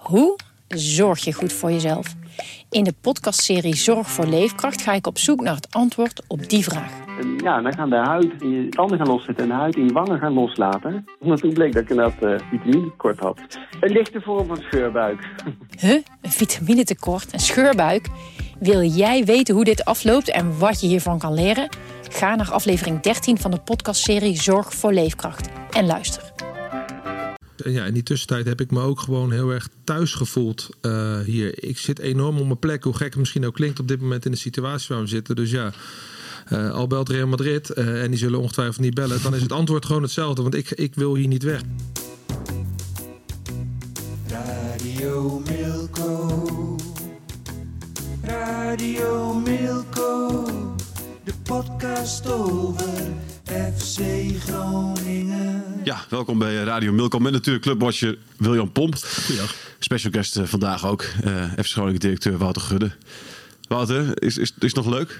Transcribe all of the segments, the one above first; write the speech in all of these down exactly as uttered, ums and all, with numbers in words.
Hoe zorg je goed voor jezelf? In de podcastserie Zorg voor Leefkracht ga ik op zoek naar het antwoord op die vraag. En ja, dan gaan de huid in je tanden gaan loszetten en de huid in je wangen gaan loslaten. Omdat toen bleek dat ik inderdaad uh, vitaminetekort had. Een lichte vorm van scheurbuik. Huh? Een vitaminetekort? Een scheurbuik? Wil jij weten hoe dit afloopt en wat je hiervan kan leren? Ga naar aflevering dertien van de podcastserie Zorg voor Leefkracht en luister. En ja, in die tussentijd heb ik me ook gewoon heel erg thuis gevoeld uh, hier. Ik zit enorm op mijn plek, hoe gek het misschien ook klinkt op dit moment in de situatie waar we zitten. Dus ja, uh, al belt Real Madrid uh, en die zullen ongetwijfeld niet bellen. Dan is het antwoord gewoon hetzelfde, want ik, ik wil hier niet weg. Radio Milko. Radio Milko. De podcast over F C Groningen. Ja, welkom bij Radio Milko met natuurlijk clubwatcher William Pomp. Goeiedag. Special guest vandaag ook, uh, F C Groningen directeur Wouter Gudde. Wouter, is, is, is het nog leuk?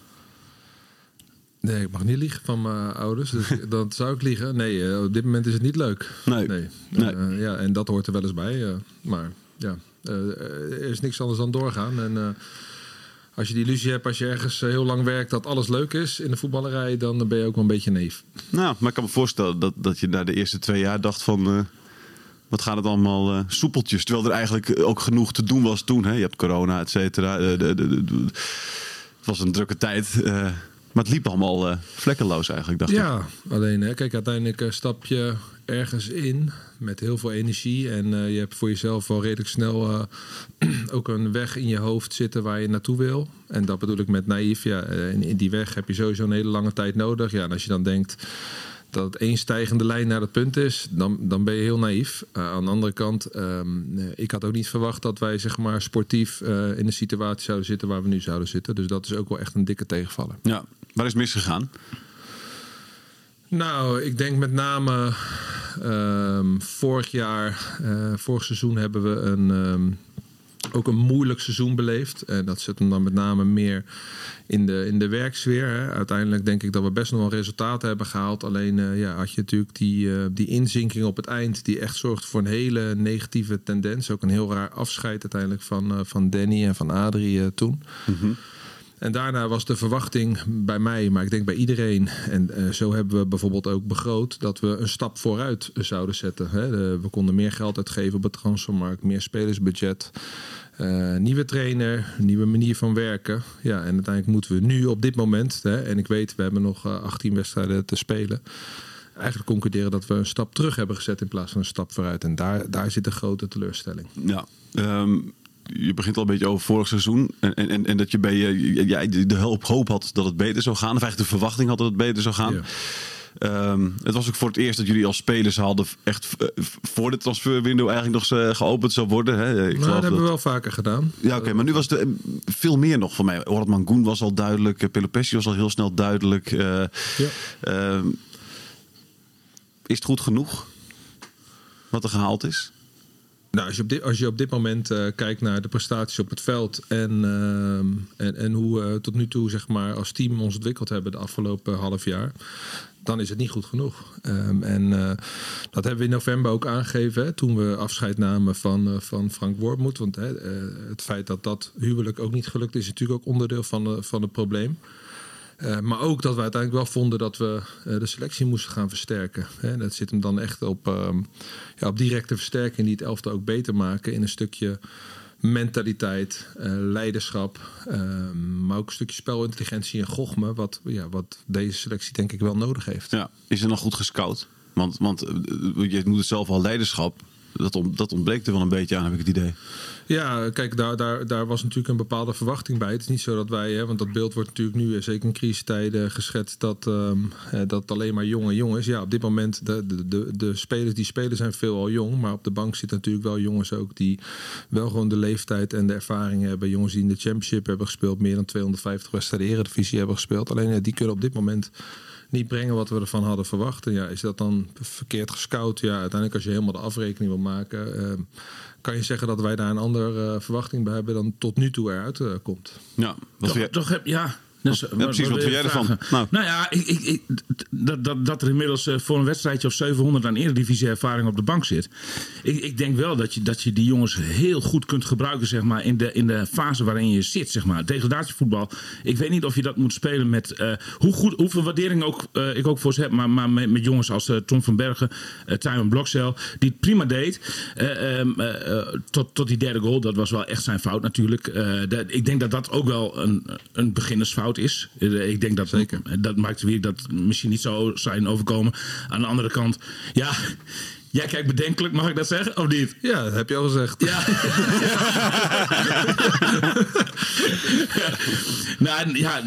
Nee, ik mag niet liegen van mijn ouders, dus dan zou ik liegen. Nee, uh, op dit moment is het niet leuk. Nee. nee. nee. Uh, ja, en dat hoort er wel eens bij. Uh, maar ja, uh, er is niks anders dan doorgaan. En uh, als je die illusie hebt, als je ergens heel lang werkt, dat alles leuk is in de voetballerij, dan ben je ook wel een beetje neef. Nou, maar ik kan me voorstellen dat, dat je na de eerste twee jaar dacht van, uh, wat gaat het allemaal uh, soepeltjes. Terwijl er eigenlijk ook genoeg te doen was toen. Hè? Je hebt corona, et cetera. Uh, de, de, de, de, het was een drukke tijd. Uh, maar het liep allemaal uh, vlekkeloos eigenlijk, dacht ja, ik. Ja, alleen hè, kijk, uiteindelijk uh, stap je ergens in met heel veel energie. En uh, je hebt voor jezelf wel redelijk snel uh, ook een weg in je hoofd zitten waar je naartoe wil. En dat bedoel ik met naïef. Ja, uh, in, in die weg heb je sowieso een hele lange tijd nodig. Ja, en als je dan denkt dat het één stijgende lijn naar het punt is, dan, dan ben je heel naïef. Uh, aan de andere kant, um, ik had ook niet verwacht dat wij zeg maar sportief uh, in de situatie zouden zitten waar we nu zouden zitten. Dus dat is ook wel echt een dikke tegenvaller. Ja, waar is het misgegaan? Nou, ik denk met name um, vorig jaar, uh, vorig seizoen hebben we een, um, ook een moeilijk seizoen beleefd. En dat zit hem dan met name meer in de, in de werksfeer. Hè. Uiteindelijk denk ik dat we best nog wel resultaten hebben gehaald. Alleen uh, ja, had je natuurlijk die, uh, die inzinking op het eind die echt zorgt voor een hele negatieve tendens. Ook een heel raar afscheid uiteindelijk van, uh, van Danny en van Adrie uh, toen. Mm-hmm. En daarna was de verwachting bij mij, maar ik denk bij iedereen. En uh, zo hebben we bijvoorbeeld ook begroot dat we een stap vooruit zouden zetten. Hè. De, we konden meer geld uitgeven op het transfermarkt, meer spelersbudget. Uh, nieuwe trainer, nieuwe manier van werken. Ja, en uiteindelijk moeten we nu op dit moment, hè, en ik weet, we hebben nog uh, achttien wedstrijden te spelen, eigenlijk concluderen dat we een stap terug hebben gezet in plaats van een stap vooruit. En daar, daar zit een grote teleurstelling. Ja, um... je begint al een beetje over vorig seizoen. En, en, en dat je bij je ja, de hoop, hoop had dat het beter zou gaan. Of eigenlijk de verwachting had dat het beter zou gaan. Ja. Um, het was ook voor het eerst dat jullie als spelers hadden echt uh, voor de transferwindow eigenlijk nog uh, geopend zou worden. Hè? Ik nou, dat hebben dat... we wel vaker gedaan. Ja, oké. Okay, maar nu was het uh, veel meer nog van mij. Orad Mangoen was al duidelijk. Uh, Pelopessi was al heel snel duidelijk. Uh, ja. uh, is het goed genoeg wat er gehaald is? Nou, als je op dit, als je op dit moment uh, kijkt naar de prestaties op het veld en, uh, en, en hoe we uh, tot nu toe zeg maar, als team ons ontwikkeld hebben de afgelopen half jaar, dan is het niet goed genoeg. Um, en uh, dat hebben we in november ook aangegeven, hè, toen we afscheid namen van, uh, van Frank Wormoed. Want hè, uh, het feit dat dat huwelijk ook niet gelukt is, is natuurlijk ook onderdeel van, uh, van het probleem. Uh, maar ook dat we uiteindelijk wel vonden dat we uh, de selectie moesten gaan versterken. Hè. Dat zit hem dan echt op, uh, ja, op directe versterking die het elftal ook beter maken. In een stukje mentaliteit, uh, leiderschap. Uh, maar ook een stukje spelintelligentie en gochme. Wat, ja, wat deze selectie denk ik wel nodig heeft. Ja, is er nog goed gescout? Want, want uh, je moet het zelf al leiderschap. Dat, on, dat ontbreekt er wel een beetje aan, heb ik het idee. Ja, kijk, daar, daar, daar was natuurlijk een bepaalde verwachting bij. Het is niet zo dat wij, hè, want dat beeld wordt natuurlijk nu, zeker in crisistijden, geschetst dat, um, dat alleen maar jonge jongens. Ja, op dit moment, de, de, de, de spelers die spelen zijn veelal jong. Maar op de bank zitten natuurlijk wel jongens ook die wel gewoon de leeftijd en de ervaring hebben. Jongens die in de Championship hebben gespeeld, meer dan tweehonderdvijftig wedstrijden Eredivisie hebben gespeeld. Alleen ja, die kunnen op dit moment niet brengen wat we ervan hadden verwacht. En ja, is dat dan verkeerd gescout? Ja, uiteindelijk als je helemaal de afrekening wil maken, uh, kan je zeggen dat wij daar een andere uh, verwachting bij hebben dan tot nu toe eruit uh, komt. Ja, wat toch, toch heb, ja, Dus, ja, precies, wat vind jij ervan? Nou, nou ja, ik, ik, ik, dat, dat, dat er inmiddels uh, voor een wedstrijdje of zevenhonderd aan Eredivisie ervaring op de bank zit. Ik, ik denk wel dat je, dat je die jongens heel goed kunt gebruiken, zeg maar, in de, in de fase waarin je zit, zeg maar. Degradatievoetbal. Ik weet niet of je dat moet spelen met uh, hoe goed, hoeveel waardering ook, uh, ik ook voor ze heb, maar, maar met, met jongens als uh, Tom van Bergen, uh, Tijmen Blokcel, die het prima deed. Uh, um, uh, tot, tot die derde goal, dat was wel echt zijn fout natuurlijk. Uh, dat, ik denk dat dat ook wel een, een beginnersfout is. Uh, ik denk dat zeker. Dat maakt weer dat misschien niet zo zijn overkomen. Aan de andere kant, ja. Jij kijkt bedenkelijk, mag ik dat zeggen, of niet? Ja, dat heb je al gezegd. Ja. nou, ja,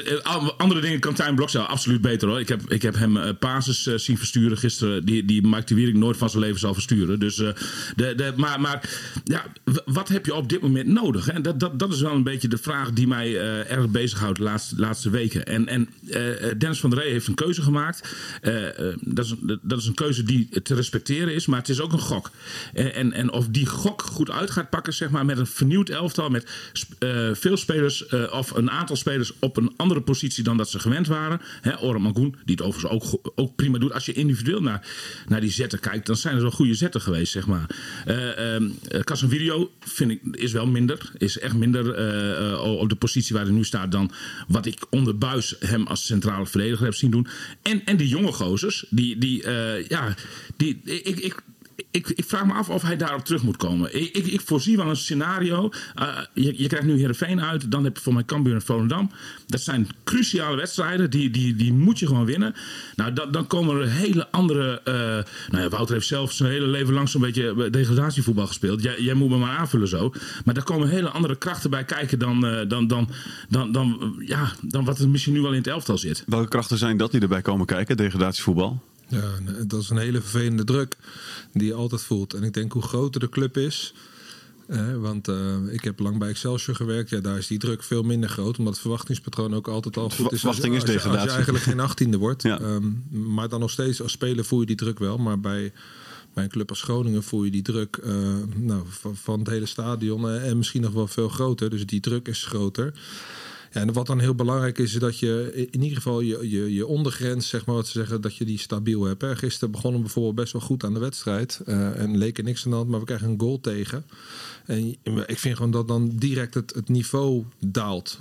andere dingen kan Tijmen Blokcel absoluut beter, hoor. Ik heb, ik heb hem uh, basis uh, zien versturen gisteren. Die, die Mike de Wierik nooit van zijn leven zal versturen. Dus, uh, de, de, maar maar ja, wat heb je op dit moment nodig? Hè? Dat, dat, dat is wel een beetje de vraag die mij uh, erg bezighoudt de laatste, laatste weken. En, en uh, Dennis van der Rey heeft een keuze gemaakt. Uh, uh, dat, is, dat is een keuze die te respecteren is, maar het is ook een gok. En, en, en of die gok goed uit gaat pakken, zeg maar, met een vernieuwd elftal, met uh, veel spelers, uh, of een aantal spelers op een andere positie dan dat ze gewend waren. Hè, Orhan Mangoen, die het overigens ook, ook prima doet. Als je individueel naar, naar die zetten kijkt, dan zijn er wel goede zetten geweest, zeg maar. Uh, uh, Casemiro, vind ik, is wel minder. Is echt minder uh, uh, op de positie waar hij nu staat dan wat ik onder Buis hem als centrale verdediger heb zien doen. En, en die jonge gozers, die, die uh, ja, die Ik, ik, ik, ik vraag me af of hij daarop terug moet komen. Ik, ik, ik voorzie wel een scenario. Uh, je, je krijgt nu Heerenveen uit. Dan heb je voor mij Cambuur en Volendam. Dat zijn cruciale wedstrijden. Die, die, die moet je gewoon winnen. Nou, dan, dan komen er hele andere... Uh, nou ja, Wouter heeft zelf zijn hele leven lang zo'n beetje degradatievoetbal gespeeld. Jij, jij moet me maar aanvullen zo. Maar daar komen hele andere krachten bij kijken dan, uh, dan, dan, dan, dan, ja, dan wat er misschien nu wel in het elftal zit. Welke krachten zijn dat die erbij komen kijken, degradatievoetbal? Ja, dat is een hele vervelende druk die je altijd voelt. En ik denk hoe groter de club is... Eh, want uh, ik heb lang bij Excelsior gewerkt. Ja, daar is die druk veel minder groot. Omdat het verwachtingspatroon ook altijd al goed is. Verwachting is degradatie. Als je, als je eigenlijk geen achttiende wordt. Ja. Um, maar dan nog steeds als speler voel je die druk wel. Maar bij, bij een club als Groningen voel je die druk uh, nou, van, van het hele stadion. Uh, en misschien nog wel veel groter. Dus die druk is groter. Ja, en wat dan heel belangrijk is, is dat je in ieder geval je, je, je ondergrens, zeg maar wat ze zeggen, dat je die stabiel hebt. Hè. Gisteren begonnen we bijvoorbeeld best wel goed aan de wedstrijd. Uh, en leek er niks aan de hand, maar we krijgen een goal tegen. En ik vind gewoon dat dan direct het, het niveau daalt.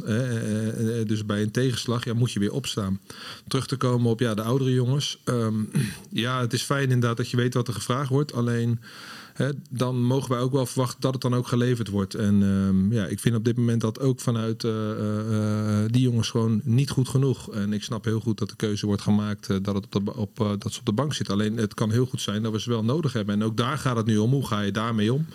Hè. Dus bij een tegenslag ja, moet je weer opstaan. Terug te komen op ja, de oudere jongens. Um, ja, het is fijn inderdaad dat je weet wat er gevraagd wordt. Alleen... He, dan mogen wij ook wel verwachten dat het dan ook geleverd wordt. En um, ja, ik vind op dit moment dat ook vanuit uh, uh, die jongens gewoon niet goed genoeg. En ik snap heel goed dat de keuze wordt gemaakt uh, dat, het op de, op, uh, dat ze op de bank zitten. Alleen het kan heel goed zijn dat we ze wel nodig hebben. En ook daar gaat het nu om. Hoe ga je daarmee om?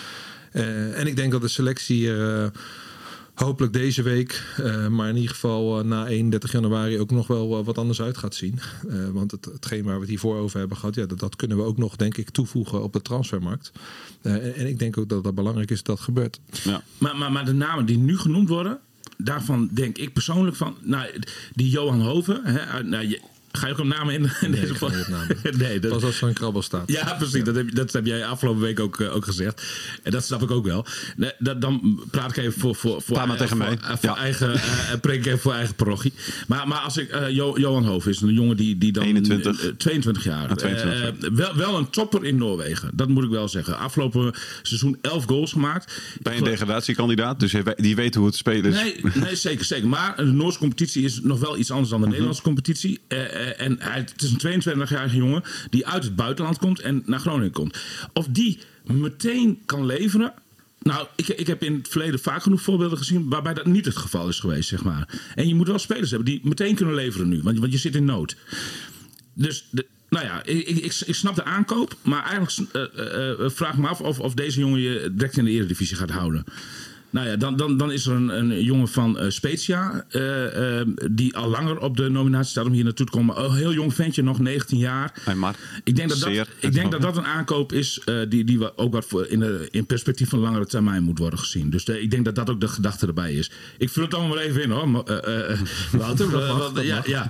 Uh, en ik denk dat de selectie... Uh, hopelijk deze week, uh, maar in ieder geval uh, na eenendertig januari ook nog wel uh, wat anders uit gaat zien. Uh, want het, hetgeen waar we het hiervoor over hebben gehad, ja, dat, dat kunnen we ook nog, denk ik, toevoegen op de transfermarkt. Uh, en, en ik denk ook dat het belangrijk is dat dat gebeurt. Ja. Maar, maar, maar de namen die nu genoemd worden, daarvan denk ik persoonlijk van, nou, die Johan Hoven, hè, nou, je, ga je ook een naam in, in nee, deze podcast? Nee, dat... Pas als er een krabbel staat. Ja, precies. Ja. Dat, heb, dat heb jij afgelopen week ook, uh, ook gezegd. En dat snap ik ook wel. Nee, dat, dan praat ik even voor, voor, voor, maar uh, tegen voor, mij. Uh, voor ja. eigen, uh, preek ik even voor eigen parochie. Maar, maar als ik, uh, jo, Johan Hoven is een jongen die, die dan... eenentwintig. Uh, tweeëntwintig jaar. Ah, tweeëntwintig. Uh, wel, wel een topper in Noorwegen. Dat moet ik wel zeggen. Afgelopen seizoen elf goals gemaakt. Bij een degradatiekandidaat. Dus die weet hoe het spelen is. Nee, nee, zeker, zeker. Maar de Noorse competitie is nog wel iets anders dan de uh-huh. Nederlandse competitie. Uh, uh, en hij, het is een tweeëntwintigjarige jongen die uit het buitenland komt en naar Groningen komt. Of die meteen kan leveren. Nou, ik, ik heb in het verleden vaak genoeg voorbeelden gezien waarbij dat niet het geval is geweest, zeg maar. En je moet wel spelers hebben die meteen kunnen leveren nu, want, want je zit in nood. Dus, de, nou ja, ik, ik, ik snap de aankoop, maar eigenlijk uh, uh, vraag me af of, of deze jongen je direct in de Eredivisie gaat houden. Nou ja, dan, dan, dan is er een, een jongen van uh, Spezia, uh, uh, die al langer op de nominatie staat om hier naartoe te komen. Een heel jong ventje, nog negentien jaar. Hey, maar, ik denk dat dat, zeer, ik denk dat, dat een aankoop is uh, die, die ook wat voor in, de, in perspectief van langere termijn moet worden gezien. Dus de, ik denk dat dat ook de gedachte erbij is. Ik vul het allemaal maar even in hoor, uh, uh, Wouter. mag, uh, ja, ja.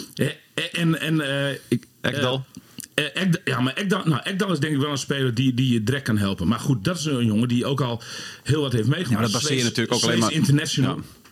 En, en uh, ik... Ekdal. Uh, Ekdal, ja, maar Ekdal, nou, Ekdal is denk ik wel een speler die, die je direct kan helpen. Maar goed, dat is een jongen die ook al heel wat heeft meegemaakt. Ja, maar dat baseer je natuurlijk ook alleen maar... International. Ja.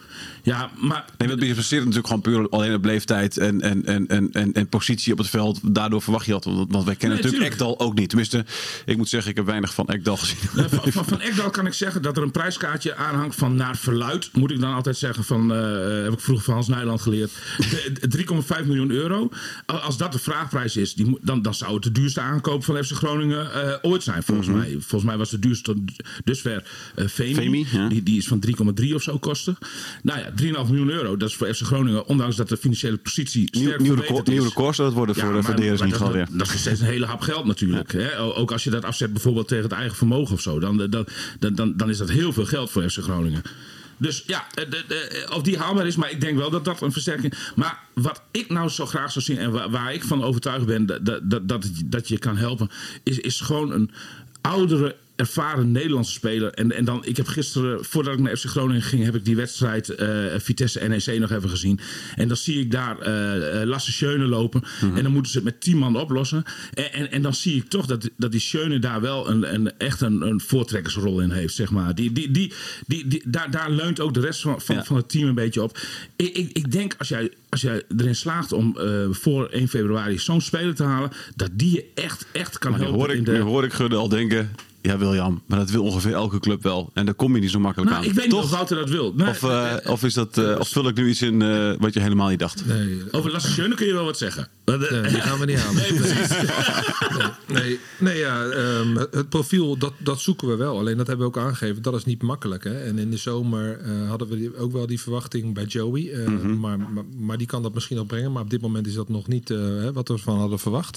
Ja, maar... Nee, dat baseert natuurlijk gewoon puur alleen op leeftijd en, en, en, en, en, en positie op het veld. Daardoor verwacht je dat. Want, want wij kennen Nee, natuurlijk tuurlijk. Ekdal ook niet. Tenminste, ik moet zeggen, ik heb weinig van Ekdal gezien. Uh, van, van, van Ekdal kan ik zeggen dat er een prijskaartje aanhangt van naar verluid. Moet ik dan altijd zeggen van, uh, heb ik vroeger van Hans Nijland geleerd. drie komma vijf miljoen euro. Als dat de vraagprijs is, die, dan, dan zou het de duurste aankoop van F C Groningen uh, ooit zijn. Volgens mm-hmm. mij. Volgens mij was de duurste dusver uh, Femi. Femi ja. die, die is van drie komma drie of zo kosten. Nou ja, drie komma vijf miljoen euro. Dat is voor F C Groningen, ondanks dat de financiële positie sterk Nieuw, nieuw verbeterd record, is. Nieuw record zou het worden Ja, voor, maar, voor de maar niet dat, ja. dat is nog steeds een hele hap geld natuurlijk. Ja. Hè? Ook als je dat afzet bijvoorbeeld tegen het eigen vermogen of zo. Dan, dan, dan, dan is dat heel veel geld voor F C Groningen. Dus ja, de, de, of die haalbaar is, maar ik denk wel dat dat een versterking... Maar wat ik nou zo graag zou zien en waar, waar ik van overtuigd ben dat, dat, dat, dat je kan helpen... is, is gewoon een oudere, ervaren Nederlandse speler. En, en dan, ik heb gisteren, voordat ik naar F C Groningen ging... heb ik die wedstrijd uh, Vitesse N E C nog even gezien. En dan zie ik daar uh, Lasse Schöne lopen. Mm-hmm. En dan moeten ze het met tien man oplossen. En, en, en dan zie ik toch dat, dat die Schöne daar wel een, een, echt een, een voortrekkersrol in heeft, zeg maar. Die, die, die, die, die, daar, daar leunt ook de rest van, van, ja. van het team een beetje op. Ik, ik, ik denk, als jij, als jij erin slaagt om uh, voor één februari zo'n speler te halen... dat die je echt, echt kan maar helpen. Hoor ik, in de... Nu hoor ik Gudde al denken... Ja, William, maar dat wil ongeveer elke club wel. En daar kom je niet zo makkelijk nou, aan. Ik weet Toch? niet of Wouter dat wil. Nee, of, uh, of, is dat, uh, of vul ik nu iets in uh, wat je helemaal niet dacht? Nee. Over Lasse Schöne kun je wel wat zeggen. Nee, die gaan we niet aan. Nee, precies. nee, nee, nee, ja, um, het profiel, dat, dat zoeken we wel. Alleen dat hebben we ook aangegeven. Dat is niet makkelijk. Hè? En in de zomer uh, hadden we die, ook wel die verwachting bij Joey. Uh, mm-hmm. maar, maar, maar die kan dat misschien ook brengen. Maar op dit moment is dat nog niet uh, hè, wat we van hadden verwacht.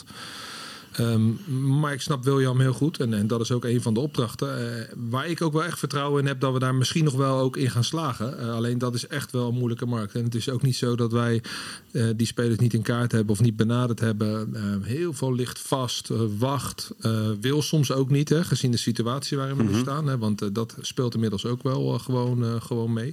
Um, maar ik snap William heel goed. En, en dat is ook een van de opdrachten. Uh, waar ik ook wel echt vertrouwen in heb dat we daar misschien nog wel ook in gaan slagen. Uh, alleen dat is echt wel een moeilijke markt. En het is ook niet zo dat wij uh, die spelers niet in kaart hebben of niet benaderd hebben. Uh, heel veel ligt vast, uh, wacht. Uh, wil soms ook niet, hè, gezien de situatie waarin we mm-hmm. staan. Hè, want uh, dat speelt inmiddels ook wel uh, gewoon, uh, gewoon mee.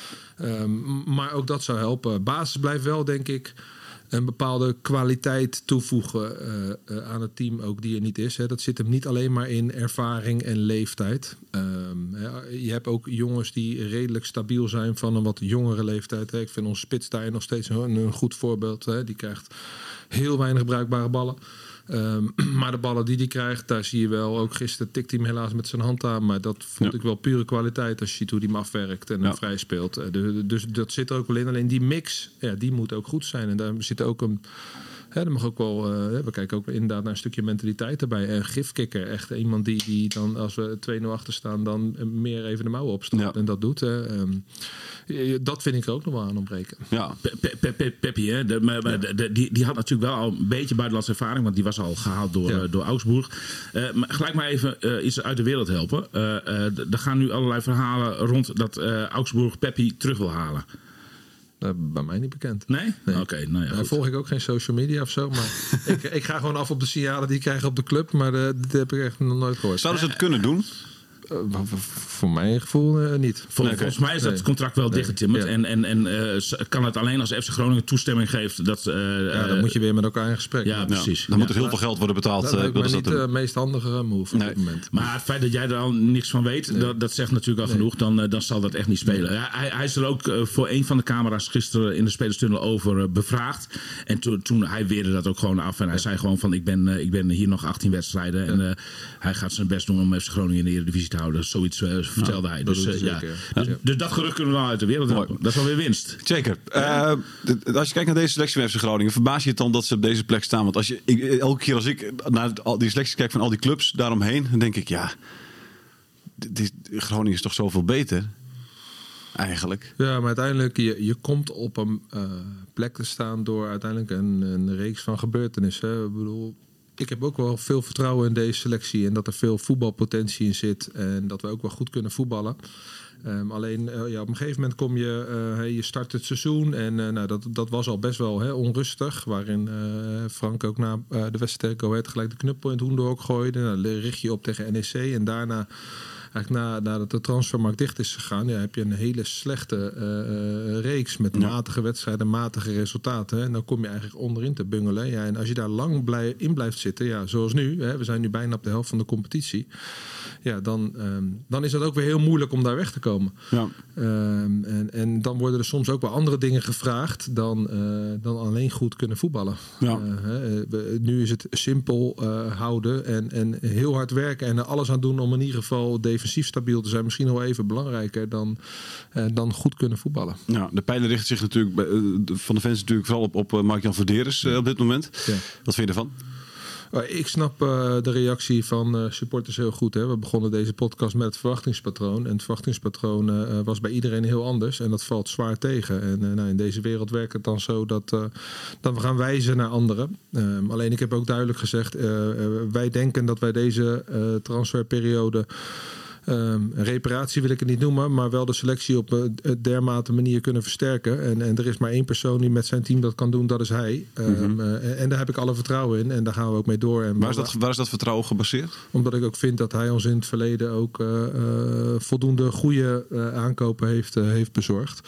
Um, maar ook dat zou helpen. Basis blijft wel, denk ik... een bepaalde kwaliteit toevoegen uh, uh, aan het team ook die er niet is. Hè. Dat zit hem niet alleen maar in ervaring en leeftijd. Um, ja, je hebt ook jongens die redelijk stabiel zijn van een wat jongere leeftijd. Hè. Ik vind ons spits daar nog steeds een, een goed voorbeeld. Hè. Die krijgt heel weinig bruikbare ballen. Um, maar de ballen die hij krijgt, daar zie je wel. Ook gisteren tikt hij hem helaas met zijn hand aan. Maar dat vond ja. ik wel pure kwaliteit als je ziet hoe hij hem afwerkt en ja. vrij speelt. De, dus dat zit er ook wel in. Alleen die mix, ja, die moet ook goed zijn. En daar zit ook een... Hè, er mag ook wel, uh, we kijken ook inderdaad naar een stukje mentaliteit erbij. En gifkikker, echt iemand die, die dan als we twee nul achter staan, dan meer even de mouwen opstaat ja. en dat doet. Hè. Um, dat vind ik er ook nog wel aan ontbreken. Ja, Peppi, hè, de, maar, ja. de, de, die, die had natuurlijk wel al een beetje buitenlandse ervaring, want die was al gehaald door, ja. uh, door Augsburg. Uh, maar gelijk maar even uh, iets uit de wereld helpen. Uh, uh, er gaan nu allerlei verhalen rond dat uh, Augsburg Peppi terug wil halen. Uh, bij mij niet bekend. Nee? nee. Oké, okay, nou ja. Daar volg ik ook geen social media of zo. Maar ik, ik ga gewoon af op de signalen die ik krijg op de club. Maar uh, dit heb ik echt nog nooit gehoord. Zouden ze het kunnen doen? Uh, voor mijn gevoel uh, niet. Vol, nee, volgens mij is dat nee. contract wel nee. dichtgetimmerd. Ja. En, en, en uh, kan het alleen als F C Groningen toestemming geeft. Dat, uh, ja, dan moet je weer met elkaar in gesprek. Ja, precies. Ja. Dan ja. moet er heel veel geld worden betaald. Dat lijkt uh, me niet de uh, meest handige move nee. op dit moment. Maar het feit dat jij er al niks van weet, nee. dat, dat zegt natuurlijk al nee. genoeg. Dan, uh, dan zal dat echt niet spelen. Nee. Ja, hij, hij is er ook uh, voor een van de camera's gisteren in de spelerstunnel over uh, bevraagd. En to, toen hij weerde dat ook gewoon af. En hij ja. zei gewoon van ik ben, uh, ik ben hier nog achttien wedstrijden. Ja. En uh, hij gaat zijn best doen om F C Groningen in de Eredivisie te houden. Zoiets uh, vertelde hij. Dus, uh, ja. dus, ja. dus dat gerucht kunnen we wel uit de wereld helpen. Dat is alweer winst. Zeker. Ja. Uh, als je kijkt naar deze selectie van F C Groningen, verbaas je het dan dat ze op deze plek staan? Want als je, ik, elke keer als ik naar die selecties kijk van al die clubs daaromheen, dan denk ik, ja, die, Groningen is toch zoveel beter? Eigenlijk. Ja, maar uiteindelijk, je, je komt op een uh, plek te staan door uiteindelijk een, een reeks van gebeurtenissen. Hè. Ik bedoel, ik heb ook wel veel vertrouwen in deze selectie en dat er veel voetbalpotentie in zit en dat we ook wel goed kunnen voetballen. Um, alleen uh, ja, op een gegeven moment kom je, uh, hey, je start het seizoen en uh, nou, dat, dat was al best wel hè, onrustig. Waarin uh, Frank ook na uh, de wedstrijd Go Ahead gelijk de knuppel in het hoenderhok gooide. Nou, richt je op tegen N E C en daarna eigenlijk na, nadat de transfermarkt dicht is gegaan, ja, heb je een hele slechte uh, reeks met Ja. matige wedstrijden, matige resultaten. Hè? En dan kom je eigenlijk onderin te bungelen. Ja, en als je daar lang blij, in blijft zitten, ja, zoals nu, hè, we zijn nu bijna op de helft van de competitie. Ja, dan, um, dan is het ook weer heel moeilijk om daar weg te komen. Ja. Um, en, en dan worden er soms ook wel andere dingen gevraagd dan, uh, dan alleen goed kunnen voetballen. Ja. Uh, hè, we, nu is het simpel uh, houden en, en heel hard werken en er alles aan doen om in ieder geval defensief stabiel te zijn. Misschien wel even belangrijker dan, uh, dan goed kunnen voetballen. Ja, de pijlen richten zich natuurlijk bij, uh, van de fans natuurlijk vooral op, op uh, Mark-Jan Verderes uh, op dit moment. Ja. Wat vind je ervan? Ik snap uh, de reactie van uh, supporters heel goed. Hè. We begonnen deze podcast met het verwachtingspatroon. En het verwachtingspatroon uh, was bij iedereen heel anders. En dat valt zwaar tegen. En uh, nou, in deze wereld werkt het dan zo dat, uh, dat we gaan wijzen naar anderen. Um, alleen ik heb ook duidelijk gezegd, uh, uh, wij denken dat wij deze uh, transferperiode... Um, reparatie wil ik het niet noemen, maar wel de selectie op een dermate manier kunnen versterken. En, en er is maar één persoon die met zijn team dat kan doen, dat is hij. Um, mm-hmm. uh, en daar heb ik alle vertrouwen in en daar gaan we ook mee door. En waar, is dat, waar is dat vertrouwen gebaseerd? Omdat ik ook vind dat hij ons in het verleden ook uh, uh, voldoende goede uh, aankopen heeft, uh, heeft bezorgd.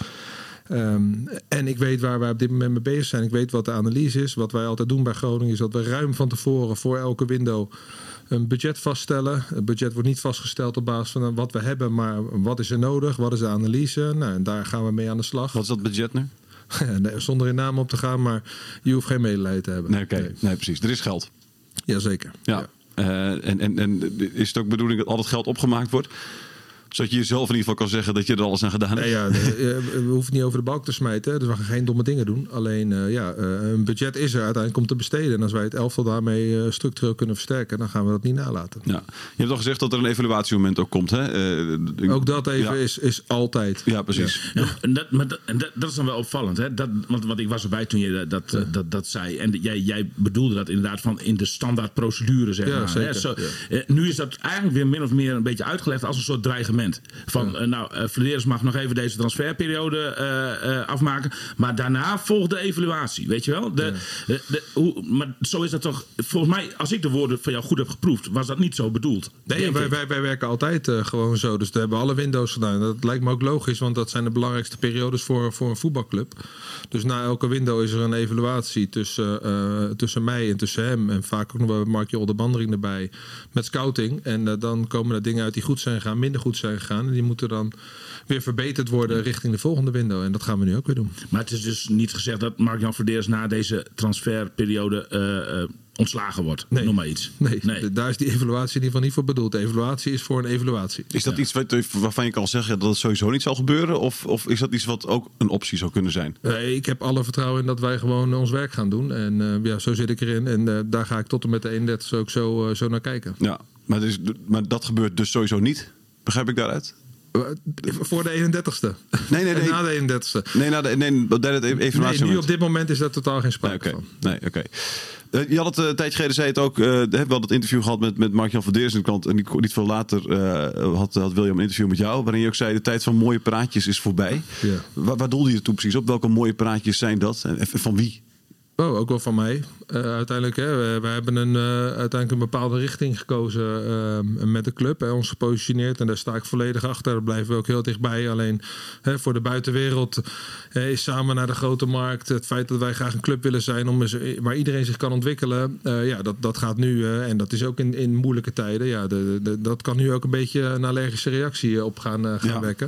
Um, en ik weet waar wij op dit moment mee bezig zijn. Ik weet wat de analyse is. Wat wij altijd doen bij Groningen is dat we ruim van tevoren voor elke window een budget vaststellen. Het budget wordt niet vastgesteld op basis van wat we hebben, maar wat is er nodig? Wat is de analyse? Nou, en daar gaan we mee aan de slag. Wat is dat budget nu? Nee, zonder in naam op te gaan, maar je hoeft geen medelijden te hebben. Nee, oké. Okay. Nee. nee, precies. Er is geld. Jazeker. Ja. ja. Uh, en, en, en is het ook bedoeling dat al het geld opgemaakt wordt? Zodat je jezelf in ieder geval kan zeggen dat je er alles aan gedaan hebt. Nee, ja, we hoeven het niet over de balk te smijten. Hè? Dus we gaan geen domme dingen doen. Alleen uh, ja, uh, een budget is er uiteindelijk om te besteden. En als wij het elftal daarmee uh, structureel kunnen versterken, dan gaan we dat niet nalaten. Ja. Je hebt al gezegd dat er een evaluatiemoment ook komt. Hè? Uh, ook dat even ja. is, is altijd. Ja, precies. Ja. Ja. En dat, maar dat, en dat, dat is dan wel opvallend. Hè? Dat, want, want ik was erbij toen je dat, ja. dat, dat, dat zei. En jij, jij bedoelde dat inderdaad van in de standaard procedure. Zeg ja, maar, zeker. Hè? Zo, ja. uh, nu is dat eigenlijk weer min of meer een beetje uitgelegd als een soort dreigement. Van ja. uh, nou, uh, Verderes mag nog even deze transferperiode uh, uh, afmaken. Maar daarna volgt de evaluatie. Weet je wel? De, ja. de, de, hoe, maar zo is dat toch. Volgens mij, als ik de woorden van jou goed heb geproefd, was dat niet zo bedoeld. Nee, wij, wij, wij werken altijd uh, gewoon zo. Dus we hebben alle windows gedaan. Dat lijkt me ook logisch, want dat zijn de belangrijkste periodes voor, voor een voetbalclub. Dus na elke window is er een evaluatie tussen, uh, tussen mij en tussen hem. En vaak ook nog wel Mark-Jan Oldenbandering erbij met scouting. En uh, dan komen er dingen uit die goed zijn gegaan, minder goed zijn gegaan. En die moeten dan weer verbeterd worden richting de volgende window. En dat gaan we nu ook weer doen. Maar het is dus niet gezegd dat Mark-Jan Verderes na deze transferperiode uh, uh, ontslagen wordt. Nee. Noem maar iets. Nee, nee, daar is die evaluatie in ieder geval niet voor bedoeld. De evaluatie is voor een evaluatie. Is dat ja. iets wat, waarvan je kan zeggen dat het sowieso niet zal gebeuren? Of, of is dat iets wat ook een optie zou kunnen zijn? Uh, ik heb alle vertrouwen in dat wij gewoon ons werk gaan doen. En uh, ja, zo zit ik erin. En uh, daar ga ik tot en met de eenendertigste ook zo, uh, zo naar kijken. Ja, maar, dus, maar dat gebeurt dus sowieso niet? Begrijp ik daaruit? Voor de eenendertigste. Nee, nee, nee. En na de eenendertigste. Nee, na de, nee, de derde evaluatie. Nee, nu op dit moment is daar totaal geen sprake nee, okay. van. Nee, oké. Okay. Uh, je had het uh, een tijdje geleden, zei het ook. Uh, we hebben wel dat interview gehad met, met Mark-Jan Verderes in de krant. En niet, niet veel later uh, had, had William een interview met jou. Waarin je ook zei, de tijd van mooie praatjes is voorbij. Ja. Waar, waar doelde je toen precies op? Welke mooie praatjes zijn dat? En, en van wie? Oh, ook wel van mij. Uh, uiteindelijk, hè, we, we hebben een, uh, uiteindelijk een bepaalde richting gekozen uh, met de club. Hè, ons gepositioneerd en daar sta ik volledig achter. Daar blijven we ook heel dichtbij. Alleen hè, voor de buitenwereld uh, is samen naar de grote markt. Het feit dat wij graag een club willen zijn om eens, waar iedereen zich kan ontwikkelen. Uh, ja, dat, dat gaat nu. Uh, en dat is ook in, in moeilijke tijden. Ja, de, de, dat kan nu ook een beetje een allergische reactie op gaan, uh, gaan ja. wekken.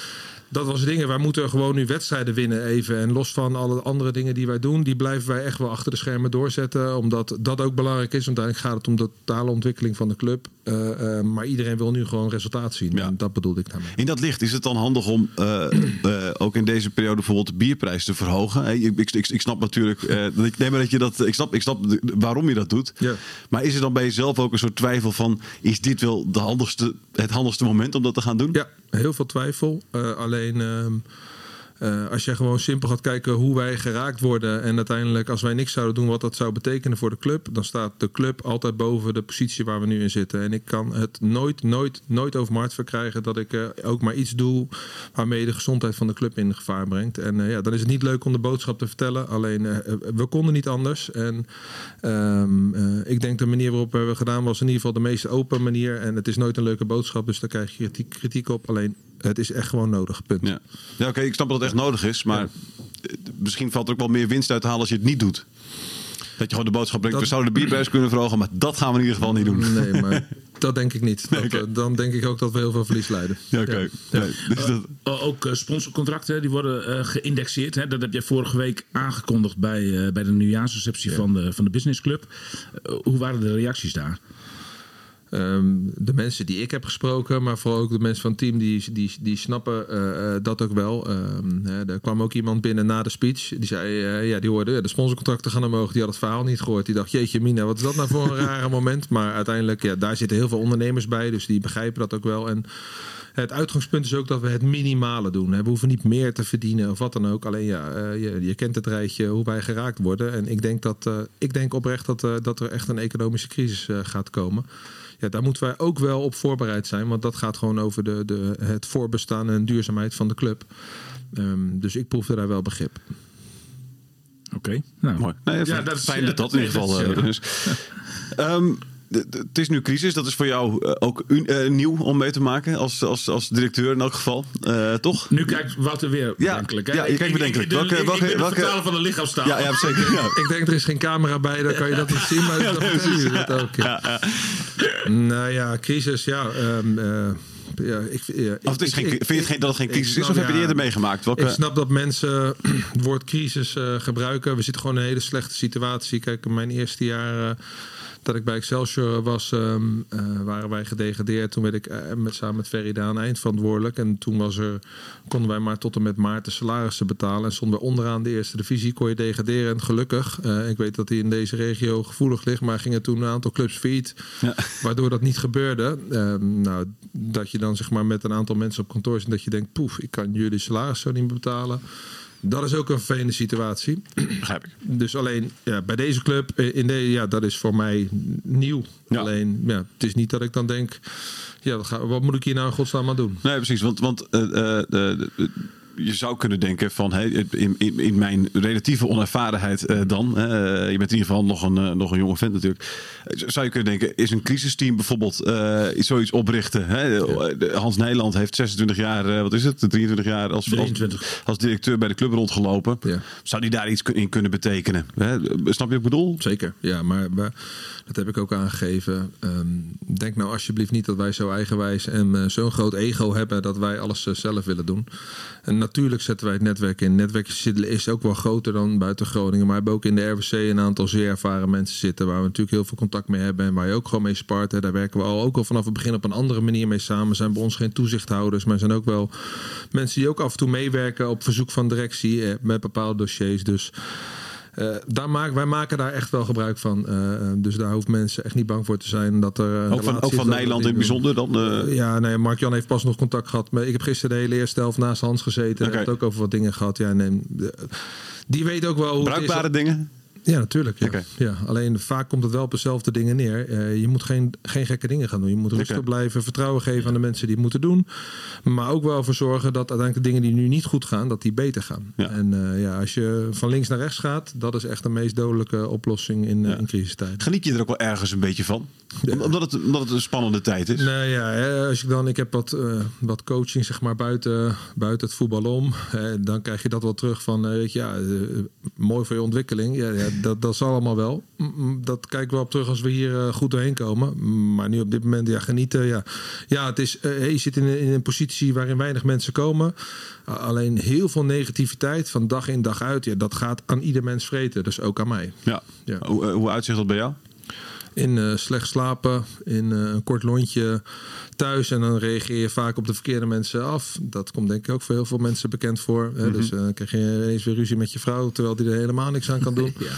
Dat was dingen. Wij moeten gewoon nu wedstrijden winnen even. En los van alle andere dingen die wij doen, die blijven wij echt wel achter de schermen doorzetten. Omdat dat ook belangrijk is. Want uiteindelijk gaat het om de totale ontwikkeling van de club. Uh, uh, maar iedereen wil nu gewoon resultaat zien. Ja. En dat bedoelde ik daarmee. In dat licht is het dan handig om uh, uh, ook in deze periode bijvoorbeeld de bierprijs te verhogen. Hey, ik, ik, ik, ik snap natuurlijk. Uh, ik neem maar dat je dat. Ik snap, ik snap de, waarom je dat doet. Ja. Maar is er dan bij jezelf ook een soort twijfel van: is dit wel de handigste, het handigste moment om dat te gaan doen? Ja, heel veel twijfel. Uh, alleen. Uh, Uh, als je gewoon simpel gaat kijken hoe wij geraakt worden en uiteindelijk als wij niks zouden doen wat dat zou betekenen voor de club, dan staat de club altijd boven de positie waar we nu in zitten. En ik kan het nooit, nooit, nooit over mijn hart verkrijgen dat ik uh, ook maar iets doe waarmee je de gezondheid van de club in gevaar brengt. En uh, ja, dan is het niet leuk om de boodschap te vertellen. Alleen uh, we konden niet anders. En um, uh, ik denk de manier waarop we hebben gedaan was in ieder geval de meest open manier. En het is nooit een leuke boodschap, dus daar krijg je kritiek, kritiek op. Alleen het is echt gewoon nodig, punt. Ja, ja oké, okay, ik snap dat het echt nodig is, maar ja. Misschien valt er ook wel meer winst uit te halen als je het niet doet. Dat je gewoon de boodschap brengt, dat... we zouden de bierprijs kunnen verhogen, maar dat gaan we in ieder geval niet doen. Nee, maar dat denk ik niet. Dat, okay. Dan denk ik ook dat we heel veel verlies leiden. Ja, oké. Okay. Ja. Ja. Ja. Dus dat... uh, ook uh, sponsorcontracten, die worden uh, geïndexeerd. Hè? Dat heb jij vorige week aangekondigd bij, uh, bij de nieuwjaarsreceptie ja. van, de, van de Business Club. Uh, hoe waren de reacties daar? Um, de mensen die ik heb gesproken, maar vooral ook de mensen van het team, die, die, die snappen uh, dat ook wel. Um, hè, er kwam ook iemand binnen na de speech. Die zei, uh, ja, die hoorde, ja, de sponsorcontracten gaan omhoog. Die had het verhaal niet gehoord. Die dacht, jeetje mina, wat is dat nou voor een rare moment? Maar uiteindelijk, ja, daar zitten heel veel ondernemers bij. Dus die begrijpen dat ook wel. En het uitgangspunt is ook dat we het minimale doen. We hoeven niet meer te verdienen of wat dan ook. Alleen ja, uh, je, je kent het rijtje hoe wij geraakt worden. En ik denk, dat, uh, ik denk oprecht dat, uh, dat er echt een economische crisis uh, gaat komen. Ja, daar moeten wij ook wel op voorbereid zijn. Want dat gaat gewoon over de, de, het voorbestaan en duurzaamheid van de club. Um, dus ik proefde daar wel begrip. Oké, okay. Nou, mooi. Nee, ja, dat is fijn dat dat in ieder geval uh, is. um, Het is nu crisis, dat is voor jou ook uh, nieuw om mee te maken als, als, als directeur in elk geval, uh, toch? Nu kijkt Wouter weer bedenkelijk. Ja, ja, je kijkt bedenkelijk. Ik, ik, ik, ik, ik ben de welke... vertaler van de lichaamstaal. Ja, ja, zeker. Ja. Ik denk er is geen camera bij, dan kan je dat niet zien, maar ja, dat vertel je dat ook. Ja. Ja, ja. Nou ja, crisis, ja... Um, uh, Ja, ik, ja, of het is ik, geen, ik, vind je het geen, dat het geen crisis snap, is of ja, heb je die eerder meegemaakt? Welke... Ik snap dat mensen het woord crisis uh, gebruiken. We zitten gewoon in een hele slechte situatie. Kijk, mijn eerste jaar... Uh, dat ik bij Excelsior was, um, uh, waren wij gedegradeerd. Toen werd ik uh, met, samen met Ferry Daan eindverantwoordelijk. En toen was er, konden wij maar tot en met maart de salarissen betalen. En stonden we onderaan de eerste divisie, kon je degraderen. En gelukkig, uh, ik weet dat die in deze regio gevoelig ligt, maar gingen toen een aantal clubs failliet. Ja. Waardoor dat niet gebeurde. Um, nou, dat je dan zeg maar met een aantal mensen op kantoor zit en dat je denkt, poef, ik kan jullie salaris zo niet meer betalen. Dat is ook een vervelende situatie. Begrijp ik. Dus alleen ja, bij deze club, in de, ja, dat is voor mij nieuw. Ja. Alleen, ja, het is niet dat ik dan denk, ja, wat, ga, wat moet ik hier nou in godsnaam aan doen? Nee, precies. Want, want uh, uh, uh, uh, je zou kunnen denken van, hey, in, in, in mijn relatieve onervarenheid uh, dan, uh, je bent in ieder geval nog een, uh, nog een jonge vent natuurlijk, zou je kunnen denken, is een crisisteam bijvoorbeeld uh, zoiets oprichten? Hè? Ja. Hans Nijland heeft zesentwintig jaar, uh, wat is het, drieëntwintig jaar als, als, als directeur bij de club rondgelopen. Ja. Zou die daar iets in kunnen betekenen? Hè? Snap je wat ik bedoel? Zeker, ja, maar, maar dat heb ik ook aangegeven. Um, denk nou alsjeblieft niet dat wij zo eigenwijs en uh, zo'n groot ego hebben dat wij alles uh, zelf willen doen. En natuurlijk zetten wij het netwerk in. Het netwerk is ook wel groter dan buiten Groningen. Maar we hebben ook in de R W C een aantal zeer ervaren mensen zitten. Waar we natuurlijk heel veel contact mee hebben. En waar je ook gewoon mee spart. Hè. Daar werken we al ook al vanaf het begin op een andere manier mee samen. Zijn bij ons geen toezichthouders. Maar zijn ook wel mensen die ook af en toe meewerken op verzoek van directie. Eh, met bepaalde dossiers. Dus Uh, daar maak, wij maken daar echt wel gebruik van. Uh, dus daar hoeft mensen echt niet bang voor te zijn. Dat er, uh, ook van, ook van Nederland in het bijzonder dan? Uh... Ja, nee, Mark-Jan heeft pas nog contact gehad. Maar ik heb gisteren de hele eerste helft naast Hans gezeten. Okay. Heb het ook over wat dingen gehad. Ja, nee, de, die weet ook wel hoe bruikbare het is. dingen? Ja, natuurlijk. Ja. Okay. Ja, alleen vaak komt het wel op dezelfde dingen neer. Uh, je moet geen, geen gekke dingen gaan doen. Je moet rustig okay. blijven, vertrouwen geven aan de mensen die het moeten doen. Maar ook wel voor zorgen dat uiteindelijk de dingen die nu niet goed gaan, dat die beter gaan. Ja. En uh, ja, als je van links naar rechts gaat, dat is echt de meest dodelijke oplossing in, ja. in crisistijd. Geniet je er ook wel ergens een beetje van? Ja. Omdat, het, omdat het een spannende tijd is? Nee, ja, als ik dan, ik heb wat, uh, wat coaching zeg maar buiten, buiten het voetbal om. Uh, dan krijg je dat wel terug van, uh, weet je, ja, uh, mooi voor je ontwikkeling. Ja, ja, Dat, dat zal allemaal wel. Dat kijken we wel op terug als we hier uh, goed doorheen komen. Maar nu op dit moment, ja, genieten. Ja, ja het is, uh, je zit in, in een positie waarin weinig mensen komen. Uh, alleen heel veel negativiteit van dag in dag uit. Ja, dat gaat aan ieder mens vreten. Dus ook aan mij. Ja. Ja. Hoe, uh, hoe uitzicht dat bij jou? In uh, slecht slapen, in uh, een kort lontje thuis. En dan reageer je vaak op de verkeerde mensen af. Dat komt denk ik ook voor heel veel mensen bekend voor. Mm-hmm. Dus dan uh, krijg je ineens weer ruzie met je vrouw, terwijl die er helemaal niks aan kan doen. Ja.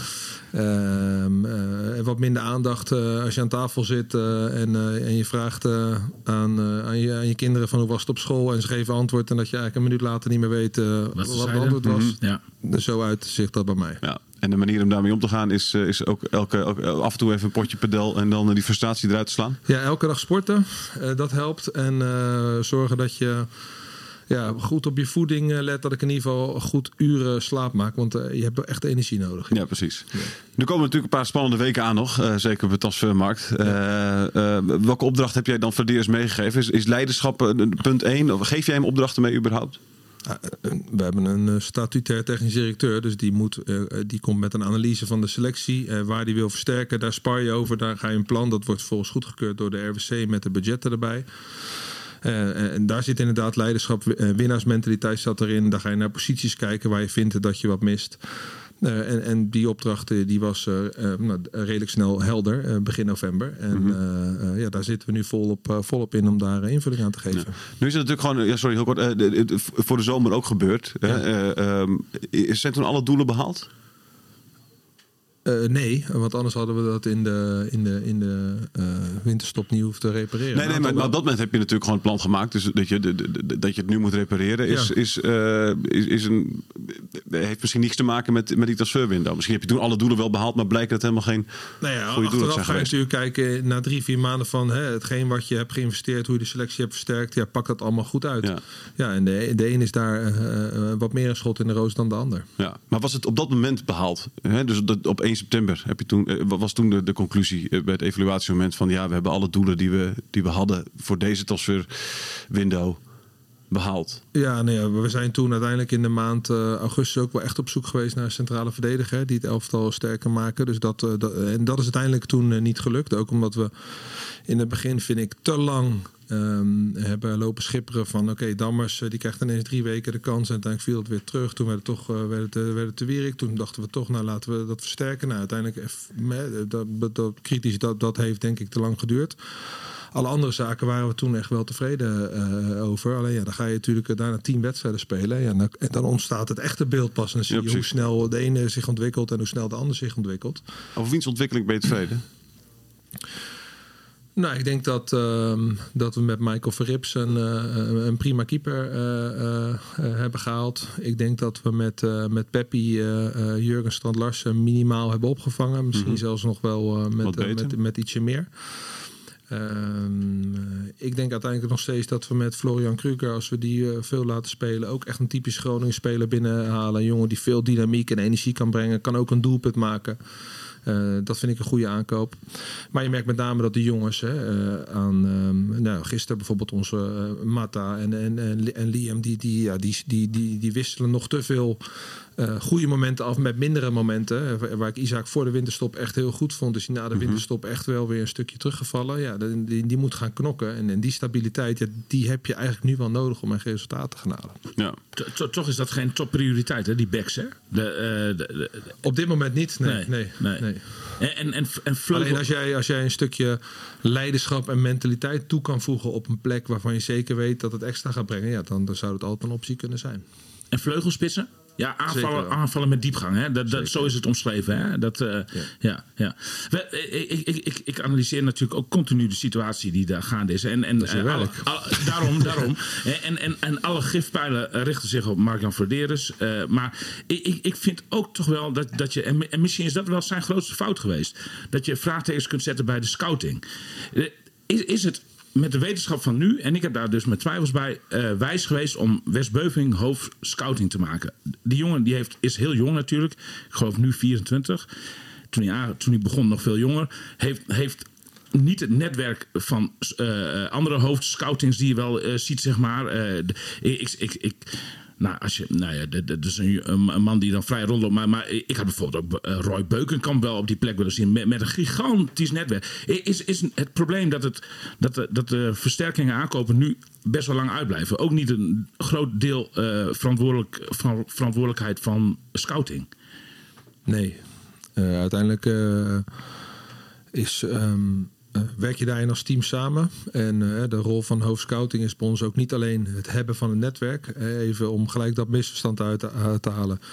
Um, uh, wat minder aandacht uh, als je aan tafel zit uh, en, uh, en je vraagt uh, aan, uh, aan aan je, aan je kinderen van hoe was het op school en ze geven antwoord en dat je eigenlijk een minuut later niet meer weet uh, wat, wat het antwoord was. Mm-hmm. Ja. Dus zo uit zich dat bij mij. Ja. En de manier om daarmee om te gaan is, uh, is ook elke, elke, af en toe even een potje padel en dan uh, die frustratie eruit te slaan? Ja, elke dag sporten. Uh, dat helpt. En uh, zorgen dat je ja, goed op je voeding uh, let. Dat ik in ieder geval goed uren slaap maak. Want uh, je hebt echt energie nodig. Ja, precies. Ja. Nu komen natuurlijk een paar spannende weken aan nog. Uh, zeker op de transfermarkt. Ja. Uh, uh, welke opdracht heb jij dan voor de eerst meegegeven? Is, is leiderschap uh, punt één? Of geef jij hem opdrachten mee überhaupt? We hebben een statutair technisch directeur. Dus die, moet, uh, die komt met een analyse van de selectie. Uh, waar die wil versterken. Daar spar je over. Daar ga je een plan. Dat wordt volgens goedgekeurd door de R W C met de budgetten erbij. Uh, en daar zit inderdaad leiderschap. Uh, winnaarsmentaliteit zat erin. Daar ga je naar posities kijken waar je vindt dat je wat mist. Uh, en, en die opdracht uh, die was uh, uh, nou, redelijk snel helder, uh, begin november. En mm-hmm. uh, uh, ja, daar zitten we nu volop, uh, volop in om daar uh, invulling aan te geven. Ja. Nu is het natuurlijk gewoon, ja, sorry, heel kort, uh, de, de, voor de zomer ook gebeurd. Ja. Uh, um, zijn toen alle doelen behaald? Uh, nee, want anders hadden we dat in de, in de, in de uh, winterstop niet hoeven te repareren. Nee, nee, maar, maar op dat moment heb je natuurlijk gewoon het plan gemaakt. Dus dat je, de, de, de, dat je het nu moet repareren is, ja. is, uh, is, is een, heeft misschien niets te maken met, met die transferwindow. Misschien heb je toen alle doelen wel behaald, maar blijkt dat het helemaal geen nou ja, goede doelen zijn ga je natuurlijk kijken na drie, vier maanden van hè, hetgeen wat je hebt geïnvesteerd, hoe je de selectie hebt versterkt. Ja, pak dat allemaal goed uit. Ja, ja en de, de een is daar uh, uh, wat meer een schot in de roos dan de ander. Ja, maar was het op dat moment behaald? Hè? Dus dat op één september heb je toen, was toen de, de conclusie bij het evaluatiemoment van ja, we hebben alle doelen die we, die we hadden voor deze transferwindow behaald. Ja, nee, we zijn toen uiteindelijk in de maand uh, augustus ook wel echt op zoek geweest naar een centrale verdediger die het elftal sterker maken. Dus dat, uh, dat, en dat is uiteindelijk toen uh, niet gelukt. Ook omdat we in het begin, vind ik, te lang Um, hebben lopen schipperen van oké, okay, Dammers uh, die krijgt ineens drie weken de kans en uiteindelijk viel het weer terug. Toen werd het toch uh, werd het, uh, werd het te wierig. Toen dachten we toch, nou laten we dat versterken. Nou, uiteindelijk uh, dat, dat, kritisch, dat, dat heeft denk ik te lang geduurd. Alle andere zaken waren we toen echt wel tevreden uh, over. Alleen ja, dan ga je natuurlijk uh, daarna tien wedstrijden spelen. Ja, en, dan, en dan ontstaat het echte beeld pas. En dan zie je ja, hoe snel de ene zich ontwikkelt en hoe snel de ander zich ontwikkelt. Over wiens ontwikkeling ben je tevreden? Nou, ik denk dat, uh, dat we met Michael Verrips een, uh, een prima keeper uh, uh, uh, hebben gehaald. Ik denk dat we met, uh, met Peppi, uh, uh, Jurgen Strand-Larsen minimaal hebben opgevangen. Misschien mm-hmm. zelfs nog wel uh, met, uh, met, met ietsje meer. Uh, ik denk uiteindelijk nog steeds dat we met Florian Kruger, als we die uh, veel laten spelen, ook echt een typisch Groningen speler binnenhalen. Een jongen die veel dynamiek en energie kan brengen. Kan ook een doelpunt maken. Uh, dat vind ik een goede aankoop. Maar je merkt met name dat de jongens hè, uh, aan um, nou, gisteren bijvoorbeeld onze uh, Mata en, en, en, en Liam, die, die, ja, die, die, die, die wisselen nog te veel uh, goede momenten af met mindere momenten. Uh, waar ik Isaac voor de winterstop echt heel goed vond. Dus die na de mm-hmm. winterstop echt wel weer een stukje teruggevallen. Ja, die, die, die moet gaan knokken. En, en die stabiliteit, ja, die heb je eigenlijk nu wel nodig om echt resultaten te gaan halen. Ja. Toch is dat geen topprioriteit, hè, die backs, hè? De, uh, de, de, de... Op dit moment niet, nee. nee, nee, nee. nee. En, en, en, en vleugel... Alleen als jij, als jij een stukje leiderschap en mentaliteit toe kan voegen op een plek waarvan je zeker weet dat het extra gaat brengen, ja, dan, dan zou het altijd een optie kunnen zijn. En vleugelspitsen? Ja, aanvallen, aanvallen met diepgang. Hè? Dat, dat, zo is het omschreven. Hè? Dat, uh, ja. Ja, ja. We, ik, ik, ik, ik analyseer natuurlijk ook continu de situatie die daar gaande is. En, en, dat is uh, alle, alle, daarom. daarom. En, en, en alle gifpijlen richten zich op Mark-Jan Verderes. Uh, maar ik, ik, ik vind ook toch wel dat, dat je... En, en misschien is dat wel zijn grootste fout geweest. Dat je vraagtekens kunt zetten bij de scouting. Uh, is, is het... Met de wetenschap van nu, en ik heb daar dus met twijfels bij, uh, wijs geweest om Wes Beuving hoofd scouting te maken. Die jongen die heeft, is heel jong natuurlijk. Ik geloof nu vierentwintig. Toen hij, toen hij begon nog veel jonger. Heeft, heeft niet het netwerk van uh, andere hoofdscoutings die je wel uh, ziet, zeg maar. Uh, de, ik... ik, ik Nou, als je, nou ja, dat is een, een man die dan vrij rondloopt. Maar, maar ik had bijvoorbeeld ook uh, Roy Beukenkamp wel op die plek willen zien. Met, met een gigantisch netwerk. Is, is het probleem dat, het, dat, de, dat de versterkingen aankopen nu best wel lang uitblijven? Ook niet een groot deel uh, verantwoordelijk, van, verantwoordelijkheid van scouting? Nee. Uh, uiteindelijk uh, is... Um Uh, werk je daarin als team samen. En uh, de rol van hoofdscouting is bij ons ook niet alleen het hebben van een netwerk. Uh, even om gelijk dat misverstand uit te, uh, te halen.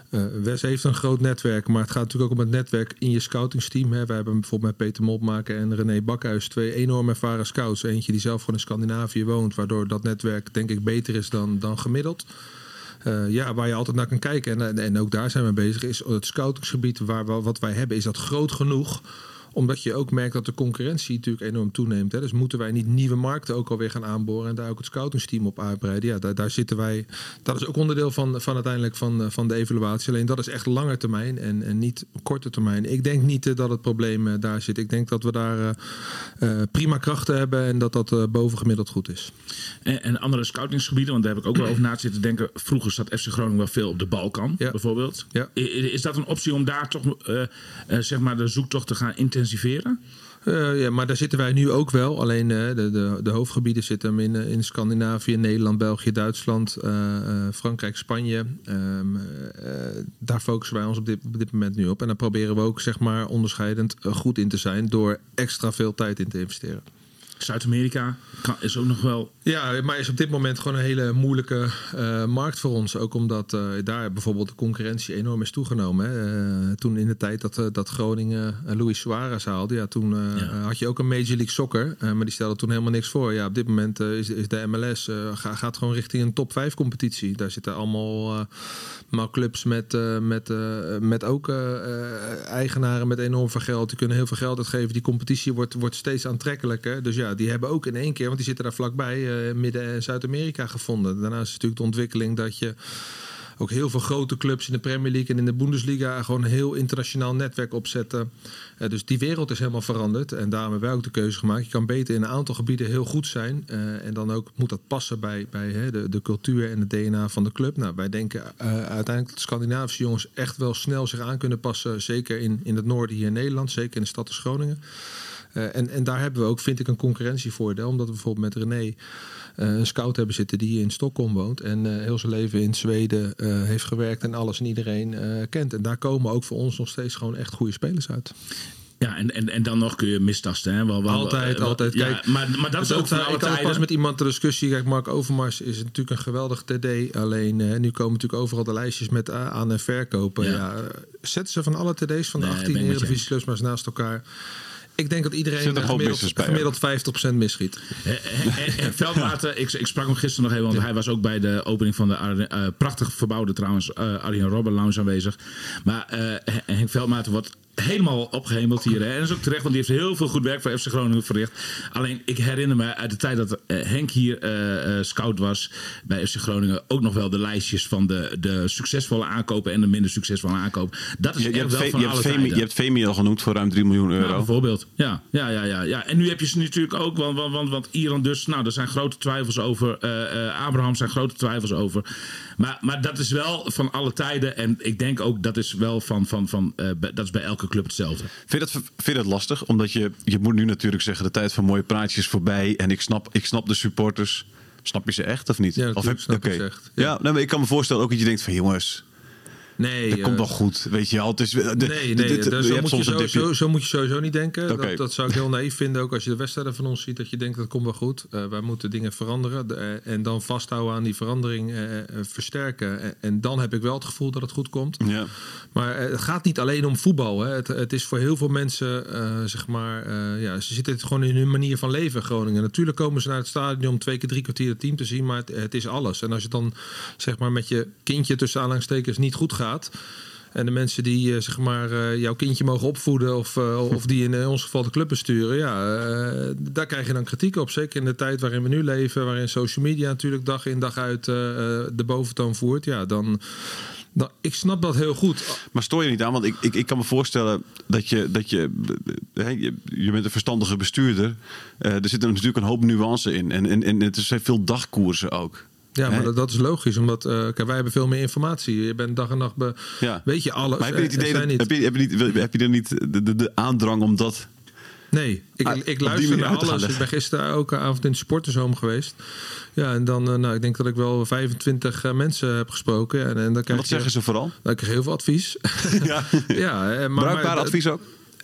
Uh, Wes heeft een groot netwerk, maar het gaat natuurlijk ook om het netwerk in je scoutingsteam. Hè. We hebben bijvoorbeeld met Peter Mopmaker en René Bakhuis twee enorm ervaren scouts. Eentje die zelf gewoon in Scandinavië woont, waardoor dat netwerk denk ik beter is dan, dan gemiddeld. Uh, ja, waar je altijd naar kan kijken, en, en ook daar zijn we bezig, is het scoutingsgebied waar we, wat wij hebben, is dat groot genoeg? Omdat je ook merkt dat de concurrentie natuurlijk enorm toeneemt. Hè. Dus moeten wij niet nieuwe markten ook alweer gaan aanboren en daar ook het scoutingsteam op uitbreiden. Ja, daar, daar zitten wij. Dat is ook onderdeel van, van uiteindelijk van, van de evaluatie. Alleen dat is echt lange termijn en, en niet korte termijn. Ik denk niet uh, dat het probleem uh, daar zit. Ik denk dat we daar uh, uh, prima krachten hebben en dat dat uh, bovengemiddeld goed is. En, en andere scoutingsgebieden, want daar heb ik ook wel over na zitten denken. Vroeger zat F C Groningen wel veel op de Balkan, ja. bijvoorbeeld. Ja. Is dat een optie om daar toch uh, uh, zeg maar de zoektocht te gaan intensiveren? intensiveren? Uh, ja, maar daar zitten wij nu ook wel. Alleen uh, de, de, de hoofdgebieden zitten in, in Scandinavië, Nederland, België, Duitsland, uh, uh, Frankrijk, Spanje. Um, uh, daar focussen wij ons op dit, op dit moment nu op. En daar proberen we ook zeg maar onderscheidend uh, goed in te zijn door extra veel tijd in te investeren. Zuid-Amerika kan, is ook nog wel... Ja, maar is op dit moment gewoon een hele moeilijke uh, markt voor ons. Ook omdat uh, daar bijvoorbeeld de concurrentie enorm is toegenomen. Hè. Uh, toen in de tijd dat, uh, dat Groningen uh, Luis Suarez haalde... Ja, toen uh, ja. had je ook een Major League Soccer. Uh, maar die stelde toen helemaal niks voor. Ja, op dit moment uh, is, is de M L S uh, ga, gaat gewoon richting een top vijf competitie. Daar zitten allemaal uh, maar clubs met, uh, met, uh, met ook uh, uh, eigenaren met enorm veel geld. Die kunnen heel veel geld uitgeven. Die competitie wordt, wordt steeds aantrekkelijker. Dus ja, die hebben ook in één keer, want die zitten daar vlakbij, uh, Midden- en Zuid-Amerika gevonden. Daarnaast is natuurlijk de ontwikkeling dat je ook heel veel grote clubs in de Premier League en in de Bundesliga gewoon een heel internationaal netwerk opzetten. Uh, dus die wereld is helemaal veranderd. En daarom hebben wij ook de keuze gemaakt. Je kan beter in een aantal gebieden heel goed zijn. Uh, en dan ook moet dat passen bij, bij hè, de, de cultuur en het D N A van de club. Nou, wij denken uh, uiteindelijk dat de Scandinavische jongens echt wel snel zich aan kunnen passen. Zeker in, in het noorden hier in Nederland. Zeker in de stad als Groningen. Uh, en, en daar hebben we ook, vind ik, een concurrentievoordeel. Omdat we bijvoorbeeld met René uh, een scout hebben zitten die hier in Stockholm woont. En uh, heel zijn leven in Zweden uh, heeft gewerkt en alles en iedereen uh, kent. En daar komen ook voor ons nog steeds gewoon echt goede spelers uit. Ja, en, en, en dan nog kun je mistasten. Hè? Wel, wel, altijd, wel, altijd. Ja, kijk, maar, maar dat is ook van alle Ik had tijden. pas met iemand de discussie. Kijk, Mark Overmars is natuurlijk een geweldig T D. Alleen uh, nu komen natuurlijk overal de lijstjes met uh, aan- en verkopen. Ja. Ja, zetten ze van alle T D's van de nee, achttien Eredivisieclubs maar eens naast elkaar. Ik denk dat iedereen gemiddeld, gemiddeld vijftig procent misschiet. En, en Veldmaten, ik, ik sprak hem gisteren nog even, want ja. hij was ook bij de opening van de uh, prachtig verbouwde trouwens uh, Arjen Robben Lounge aanwezig. Maar uh, Henk Veldmaten wordt helemaal opgehemeld hier. Hè. En dat is ook terecht, want die heeft heel veel goed werk voor F C Groningen verricht. Alleen, ik herinner me uit de tijd dat uh, Henk hier uh, uh, scout was bij F C Groningen ook nog wel de lijstjes van de, de succesvolle aankopen en de minder succesvolle aankopen. Dat is je, je echt wel van je alle hebt tijden. Je hebt Femi al genoemd voor ruim drie miljoen euro. Nou, bijvoorbeeld. Ja, ja, ja, ja, ja. En nu heb je ze natuurlijk ook, want, want, want, want Iran dus, nou, er zijn grote twijfels over. Uh, uh, Abraham zijn grote twijfels over. Maar, maar dat is wel van alle tijden. En ik denk ook dat is wel van, van, van uh, dat is bij elke club hetzelfde. Vind je dat, vind je dat lastig? Omdat je, je moet nu natuurlijk zeggen, de tijd van mooie praatjes is voorbij. En ik snap, ik snap de supporters. Snap je ze echt of niet? Ja, of heb, snap okay. ik ze echt. Ja, ja nou, maar ik kan me voorstellen ook dat je denkt van jongens. Nee, dat uh, komt wel goed, weet je wel. Het is, de, nee, nee, de, de, de, de, zo, je moet je zo, zo, zo moet je sowieso niet denken. Okay. Dat, dat zou ik heel naïef vinden, ook als je de wedstrijden van ons ziet, dat je denkt dat komt wel goed. Uh, wij moeten dingen veranderen de, uh, en dan vasthouden aan die verandering, uh, uh, versterken. Uh, en dan heb ik wel het gevoel dat het goed komt. Ja. Maar uh, het gaat niet alleen om voetbal. Hè. Het, het is voor heel veel mensen, uh, zeg maar, uh, ja, ze zitten het gewoon in hun manier van leven, Groningen. Natuurlijk komen ze naar het stadion om twee keer drie kwartier het team te zien, maar het, het is alles. En als je dan, zeg maar, met je kindje tussen aanhalingstekens niet goed gaat. En de mensen die uh, zeg maar, uh, jouw kindje mogen opvoeden of, uh, of die in, in ons geval de club besturen, ja, uh, daar krijg je dan kritiek op. Zeker in de tijd waarin we nu leven, waarin social media natuurlijk dag in dag uit uh, de boventoon voert. Ja, dan, dan, ik snap dat heel goed. Maar stoor je niet aan? Want ik, ik, ik kan me voorstellen dat je, dat je, hè, je, je bent een verstandige bestuurder. Uh, er zit er natuurlijk een hoop nuance in. En, en, en het zijn veel dagkoersen ook. Ja, maar dat, dat is logisch, omdat uh, kijk, wij hebben veel meer informatie. Je bent dag en nacht, be, ja. weet je alles. Maar heb je niet idee dat, niet... Heb je, heb je niet, heb je er niet de, de, de aandrang om dat... Nee, ik, ah, ik luister naar alles. Ik ben gisteren ook avond in de supportershome geweest. Ja, en dan, uh, nou, ik denk dat ik wel vijfentwintig uh, mensen heb gesproken. En, en dan krijg wat je, zeggen ze vooral? Dan krijg je heel veel advies. Ja, ja, maar, bruikbaar advies ook?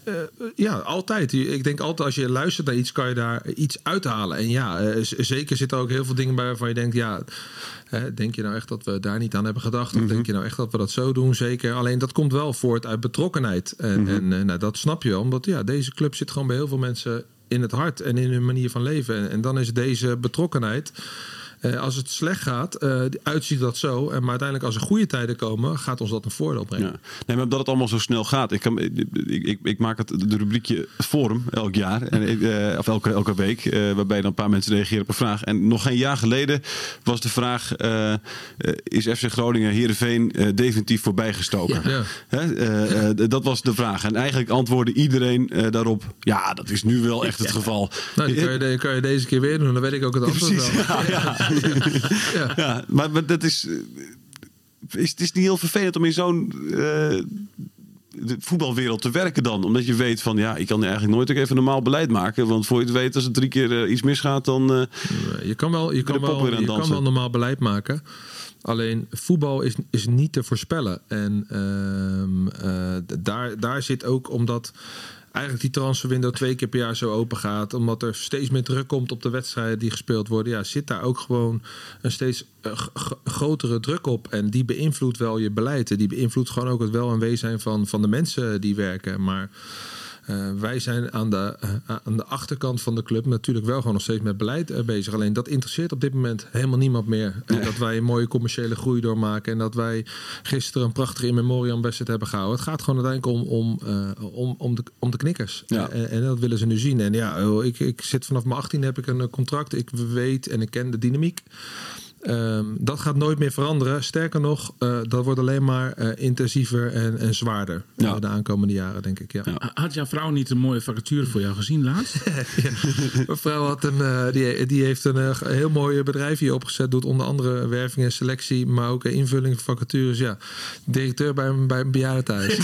Uh, ja, altijd. Ik denk altijd als je luistert naar iets, kan je daar iets uithalen. En ja, uh, z- zeker zitten er ook heel veel dingen bij waarvan je denkt, ja, uh, denk je nou echt dat we daar niet aan hebben gedacht? Of mm-hmm. denk je nou echt dat we dat zo doen? Zeker. Alleen dat komt wel voort uit betrokkenheid. En, mm-hmm. en uh, nou, dat snap je wel, omdat ja, deze club zit gewoon bij heel veel mensen in het hart en in hun manier van leven. En, en dan is deze betrokkenheid. Uh, als het slecht gaat, uh, uitziet dat zo. En maar uiteindelijk als er goede tijden komen, gaat ons dat een voordeel brengen. Ja. Nee, maar omdat het allemaal zo snel gaat. Ik, kan, ik, ik, ik maak het de rubriekje Forum elk jaar. En, uh, of elke, elke week. Uh, waarbij dan een paar mensen reageren op een vraag. En nog geen jaar geleden was de vraag. Uh, uh, is F C Groningen Heerenveen uh, definitief voorbijgestoken? Ja. Hè? Uh, uh, dat was de vraag. En eigenlijk antwoordde iedereen uh, daarop. Ja, dat is nu wel echt het geval. Nou, die kan je, de, kan je deze keer weer doen. Dan weet ik ook het antwoord Precies, wel. Ja, ja. Ja. Ja, maar, maar dat is, is... Het is niet heel vervelend om in zo'n uh, de voetbalwereld te werken dan. Omdat je weet van, ja, ik kan eigenlijk nooit ook even normaal beleid maken. Want voor je het weet, als er drie keer uh, iets misgaat, dan uh, je kan wel, je kan wel, je kan wel normaal beleid maken. Alleen voetbal is, is niet te voorspellen. En uh, uh, daar, daar zit ook omdat eigenlijk die transferwindow twee keer per jaar zo open gaat. Omdat er steeds meer druk komt op de wedstrijden die gespeeld worden. Ja, zit daar ook gewoon een steeds uh, g- grotere druk op. En die beïnvloedt wel je beleid. Die beïnvloedt gewoon ook het wel en wezen van, van de mensen die werken. Maar Uh, wij zijn aan de, uh, aan de achterkant van de club natuurlijk wel gewoon nog steeds met beleid uh, bezig. Alleen dat interesseert op dit moment helemaal niemand meer. Nee. Dat wij een mooie commerciële groei doormaken en dat wij gisteren een prachtige in memoriam wedstrijd hebben gehouden. Het gaat gewoon uiteindelijk om, om, uh, om, om, de, om de knikkers. Ja. En, en dat willen ze nu zien. En ja, ik, ik zit vanaf mijn achttien heb ik een contract. Ik weet en ik ken de dynamiek. Um, dat gaat nooit meer veranderen. Sterker nog, uh, dat wordt alleen maar uh, intensiever en, en zwaarder ja. uh, de aankomende jaren, denk ik. Ja. Ja. Had jouw vrouw niet een mooie vacature voor jou gezien laatst? ja. Mijn vrouw had een, uh, die, die heeft een uh, heel mooi bedrijf hier opgezet. Doet onder andere werving en selectie, maar ook uh, invulling van vacatures. Ja. Directeur bij een, bij een bejaardentehuis.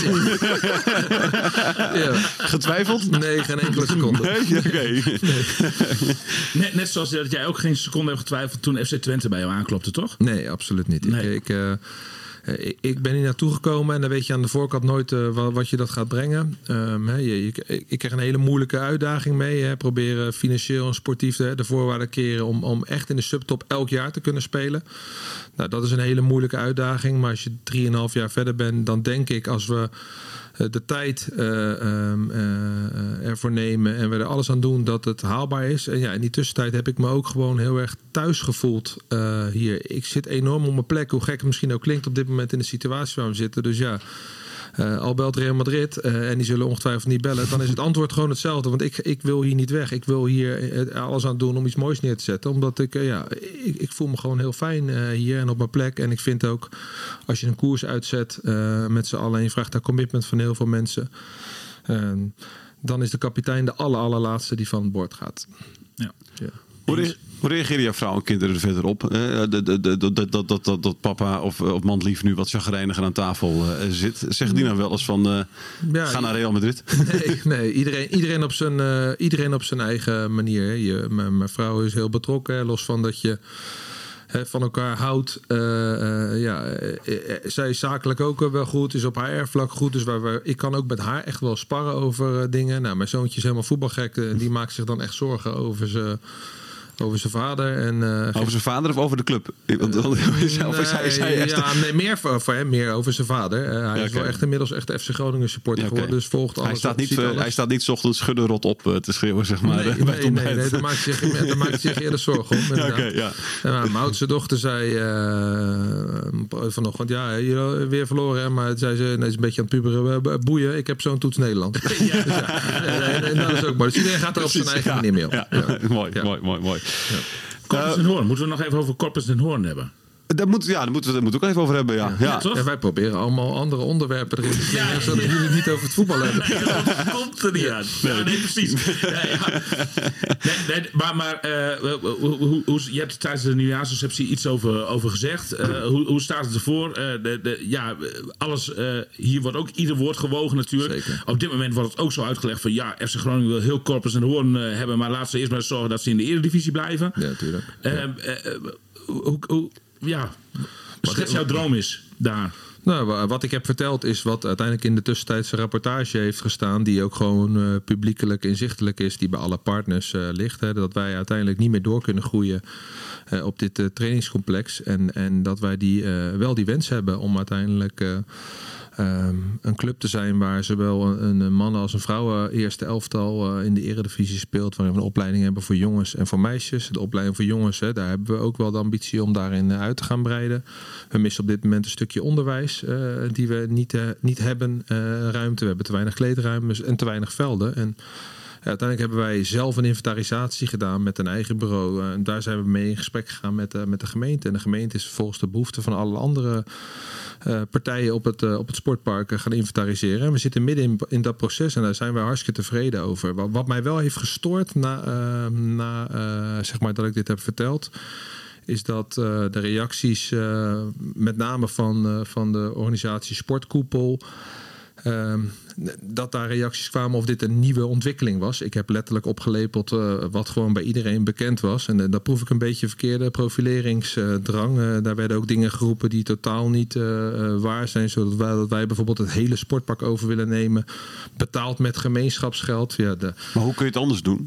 ja. Getwijfeld? Nee, geen enkele seconde. Nee? Okay. nee. Net, net zoals dat jij ook geen seconde hebt getwijfeld toen F C Twente bij jou aanklopte, toch? Nee, absoluut niet. Nee. Ik, ik, uh, ik, ik ben hier naartoe gekomen en dan weet je aan de voorkant nooit uh, wat, wat je dat gaat brengen. Um, he, je, je, ik kreeg een hele moeilijke uitdaging mee. Hè. Proberen financieel en sportief de, de voorwaarden keren om, om echt in de subtop elk jaar te kunnen spelen. Nou, dat is een hele moeilijke uitdaging. Maar als je drieënhalf jaar verder bent, dan denk ik als we de tijd uh, um, uh, ervoor nemen en we er alles aan doen dat het haalbaar is. En ja, in die tussentijd heb ik me ook gewoon heel erg thuis gevoeld uh, hier. Ik zit enorm op mijn plek, hoe gek het misschien ook klinkt op dit moment in de situatie waar we zitten. Dus ja, uh, al belt Real Madrid uh, en die zullen ongetwijfeld niet bellen, dan is het antwoord gewoon hetzelfde. Want ik, ik wil hier niet weg. Ik wil hier alles aan doen om iets moois neer te zetten. Omdat ik, uh, ja, ik, ik voel me gewoon heel fijn uh, hier en op mijn plek. En ik vind ook, als je een koers uitzet uh, met z'n allen en je vraagt daar commitment van heel veel mensen, uh, dan is de kapitein de aller, allerlaatste die van het bord gaat. Ja. Ja. Hoe, re- hoe reageren jouw vrouw en kinderen er verder op? Uh, dat, dat, dat, dat, dat, dat, dat papa of, of mandlief nu wat chagrijniger aan tafel uh, zit. Zeggen die nou wel eens van uh, ja, ga naar Real Madrid? Nee, nee iedereen, iedereen, op zijn, uh, iedereen op zijn eigen manier. Je, m- mijn vrouw is heel betrokken. Los van dat je he, van elkaar houdt. Uh, uh, ja, uh, uh, zij is zakelijk ook uh, wel goed. Is op haar erfvlak goed. Dus waar we, ik kan ook met haar echt wel sparren over uh, dingen. Nou, mijn zoontje is helemaal voetbalgek. Uh, die maakt zich dan echt zorgen over zijn over zijn vader. En, uh, over zijn vader of over de club? Want, uh, is hij, is hij, is hij echt... Ja, nee, meer voor, voor hem, meer over zijn vader. Uh, hij ja, is okay. wel echt inmiddels echt F C Groningen supporter ja, okay. geworden. Dus volgt alles. Hij staat niet, uh, hij staat niet 's ochtends schudden rot op uh, te schreeuwen, zeg maar. Nee, nee, nee, nee daar maakt zich, daar maakt zich eerder zorgen om. Ja, okay, ja. En uh, mijn oudste dochter zei uh, vanochtend, ja, je weer verloren. Hè, maar zei ze, nee, het is een beetje aan het puberen. Boeien, ik heb zo'n toets Nederland. ja. Dus, ja, en, en dat is ook mooi. Dus iedereen gaat er op zijn eigen ja, manier mee op. Ja, ja. Mooi, ja. mooi, mooi, mooi. Ja. Corpus en Hoorn. Moeten we nog even over Corpus en Hoorn hebben? Daar moet, ja, daar moeten we het moet ook even over hebben. Ja. Ja. Ja, ja, wij proberen allemaal andere onderwerpen erin te brengen, ja, zodat ja. jullie het niet over het voetbal hebben. Nee, dat komt er niet aan. Nee, ja, nee precies. Ja, ja. Nee, nee, maar maar uh, hoe, hoe, hoe, je hebt tijdens de nieuwjaarsreceptie iets over, over gezegd. Uh, hoe, hoe staat het ervoor? Uh, de, de, ja, alles, uh, hier wordt ook ieder woord gewogen natuurlijk. Zeker. Op dit moment wordt het ook zo uitgelegd van ja, F C Groningen wil heel Corpus en Hoorn uh, hebben, maar laten ze eerst maar zorgen dat ze in de Eredivisie blijven. Ja, natuurlijk. Uh, uh, uh, hoe, hoe, Ja, schets jouw droom is daar. Nou, wat ik heb verteld is wat uiteindelijk in de tussentijdse rapportage heeft gestaan, die ook gewoon uh, publiekelijk inzichtelijk is, die bij alle partners uh, ligt. Hè, dat wij uiteindelijk niet meer door kunnen groeien uh, op dit uh, trainingscomplex. En, en dat wij die, uh, wel die wens hebben om uiteindelijk uh, um, een club te zijn waar zowel een, een mannen- als een vrouwen eerste elftal uh, in de eredivisie speelt. Waarin we een opleiding hebben voor jongens en voor meisjes. De opleiding voor jongens, hè, daar hebben we ook wel de ambitie om daarin uh, uit te gaan breiden. We missen op dit moment een stukje onderwijs uh, die we niet, uh, niet hebben. Uh, ruimte, we hebben te weinig kleedruimtes en te weinig velden. En ja, uiteindelijk hebben wij zelf een inventarisatie gedaan met een eigen bureau. Uh, en daar zijn we mee in gesprek gegaan met, uh, met de gemeente. En de gemeente is volgens de behoeften van alle andere uh, partijen op het, uh, op het sportpark uh, gaan inventariseren. En we zitten midden in, in dat proces en daar zijn wij hartstikke tevreden over. Wat, wat mij wel heeft gestoord na, uh, na uh, zeg maar dat ik dit heb verteld, is dat uh, de reacties uh, met name van, uh, van de organisatie Sportkoepel, Uh, dat daar reacties kwamen of dit een nieuwe ontwikkeling was. Ik heb letterlijk opgelepeld uh, wat gewoon bij iedereen bekend was. En uh, daar proef ik een beetje verkeerde profileringsdrang. Uh, daar werden ook dingen geroepen die totaal niet uh, uh, waar zijn. Zodat wij, dat wij bijvoorbeeld het hele sportpark over willen nemen, betaald met gemeenschapsgeld. Ja, de... Maar hoe kun je het anders doen?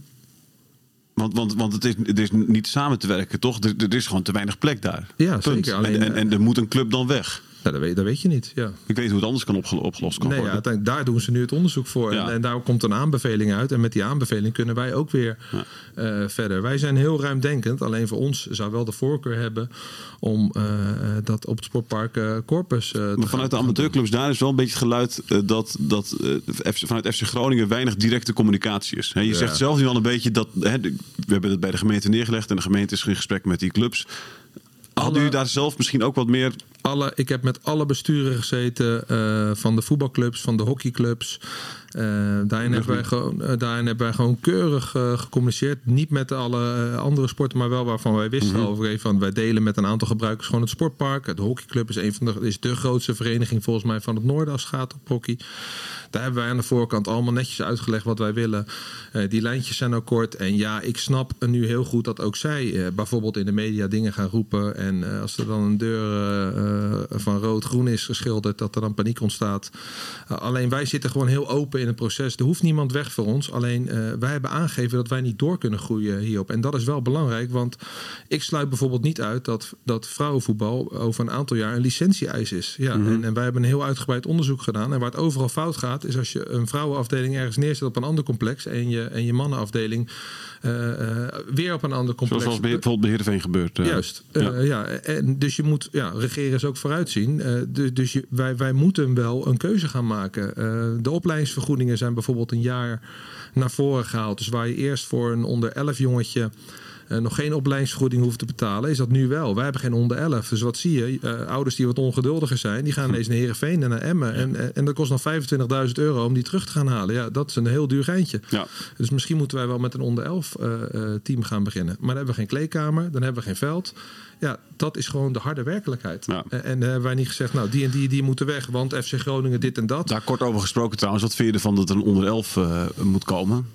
Want, want, want het, is, het is niet samen te werken, toch? Er, er is gewoon te weinig plek daar. Ja, Punt. zeker. Alleen, en, en, en er moet een club dan weg. Ja, dat, weet, dat weet je niet. Ja. Ik weet hoe het anders kan opge- opgelost kan nee, worden. Ja, uiteindelijk, daar doen ze nu het onderzoek voor. Ja. En, en daar komt een aanbeveling uit. En met die aanbeveling kunnen wij ook weer ja. uh, verder. Wij zijn heel ruimdenkend. Alleen voor ons zou wel de voorkeur hebben om uh, dat op het sportpark uh, Corpus uh, te Maar vanuit de amateurclubs daar is wel een beetje het geluid uh, dat, dat uh, vanuit F C Groningen weinig directe communicatie is. He, je ja. zegt zelf nu al een beetje dat, he, we hebben het bij de gemeente neergelegd en de gemeente is in gesprek met die clubs. Hadden jullie daar zelf misschien ook wat meer... Alle, ik heb met alle besturen gezeten uh, van de voetbalclubs, van de hockeyclubs. Uh, daarin, hebben wij gewoon, uh, daarin hebben wij gewoon keurig uh, gecommuniceerd. Niet met alle uh, andere sporten, maar wel waarvan wij wisten mm-hmm. over. Van, wij delen met een aantal gebruikers gewoon het sportpark. De hockeyclub is, een van de, is de grootste vereniging volgens mij van het noorden als het gaat op hockey. Daar hebben wij aan de voorkant allemaal netjes uitgelegd wat wij willen. Uh, die lijntjes zijn ook kort. En ja, ik snap nu heel goed dat ook zij uh, bijvoorbeeld in de media dingen gaan roepen. En uh, als er dan een deur uh, uh, van rood-groen is geschilderd, dat er dan paniek ontstaat. Uh, alleen wij zitten gewoon heel open in het proces. Er hoeft niemand weg voor ons. Alleen uh, wij hebben aangegeven dat wij niet door kunnen groeien hierop. En dat is wel belangrijk, want ik sluit bijvoorbeeld niet uit dat, dat vrouwenvoetbal over een aantal jaar een licentie-eis is. Ja, mm-hmm. en, en wij hebben een heel uitgebreid onderzoek gedaan. En waar het overal fout gaat, is als je een vrouwenafdeling ergens neerzet op een ander complex en je, en je mannenafdeling uh, uh, weer op een ander complex. Zoals bij, bijvoorbeeld bij Heerenveen gebeurt. Uh, Juist. Uh, ja. ja. En dus je moet, ja, regeren is ook vooruitzien. Uh, dus dus je, wij, wij moeten wel een keuze gaan maken. Uh, de opleidingsvergoedingen zijn bijvoorbeeld een jaar naar voren gehaald. Dus waar je eerst voor een onder elf jongetje Uh, nog geen opleidingsvergoeding hoeft te betalen, is dat nu wel. Wij hebben geen onder elf. Dus wat zie je? Uh, ouders die wat ongeduldiger zijn, die gaan ineens naar Heerenveen en naar Emmen. En, en, en dat kost nog vijfentwintigduizend euro om die terug te gaan halen. Ja, dat is een heel duur geintje. Ja. Dus misschien moeten wij wel met een onder elf uh, uh, team gaan beginnen. Maar dan hebben we geen kleedkamer, dan hebben we geen veld. Ja, dat is gewoon de harde werkelijkheid. Ja. En, en hebben wij niet gezegd, nou, die en die, die moeten weg, want F C Groningen dit en dat. Daar kort over gesproken trouwens. Wat vind je ervan dat er een onder elf uh, moet komen?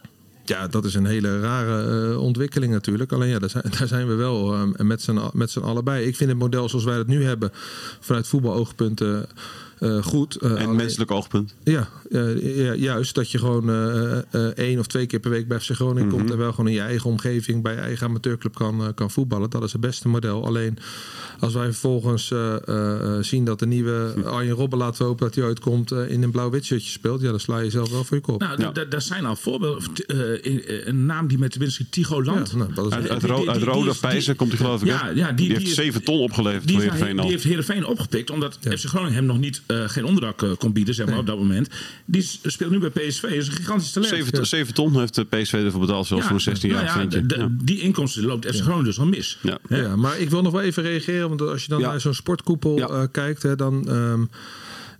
Ja, dat is een hele rare uh, ontwikkeling natuurlijk. Alleen ja, daar zijn, daar zijn we wel uh, met z'n, met z'n allebei. Ik vind het model zoals wij het nu hebben vanuit voetbaloogpunten uh, goed. Uh, en alleen, menselijk oogpunt? Ja, uh, ja, juist. Dat je gewoon uh, uh, één of twee keer per week bij F C Groningen mm-hmm. komt en wel gewoon in je eigen omgeving bij je eigen amateurclub kan, uh, kan voetballen. Dat is het beste model. Alleen als wij vervolgens uh, uh, zien dat de nieuwe Arjen Robben, laten we hopen dat hij ooit komt, uh, in een blauw-wit shirtje speelt, ja, dan sla je zelf wel voor je kop. Nou, ja. d- daar zijn al voorbeelden. Uh, een naam die met tenminste Tigo Land. Ja, nou, dat is uit uit, ro- uit Rode of Pijzen komt hij geloof ik. Ja, ja, die, die, die heeft die zeven ton opgeleverd die, voor Heerenveen al. Die heeft Heerenveen opgepikt, omdat ja. F C Groningen hem nog niet uh, geen onderdak uh, kon bieden, zeg maar, nee. op dat moment. Die speelt nu bij P S V. Dat is een gigantisch talent. Zeven, ja. zeven ton heeft de P S V ervoor betaald, zelfs ja, voor een zestien-jarig nou ja, ventje. Ja. Die inkomsten loopt F C Groningen dus al mis. Ja. Ja. Ja, maar ik wil nog wel even reageren, want als je dan ja. naar zo'n sportkoepel ja. uh, kijkt, hè, dan... Um,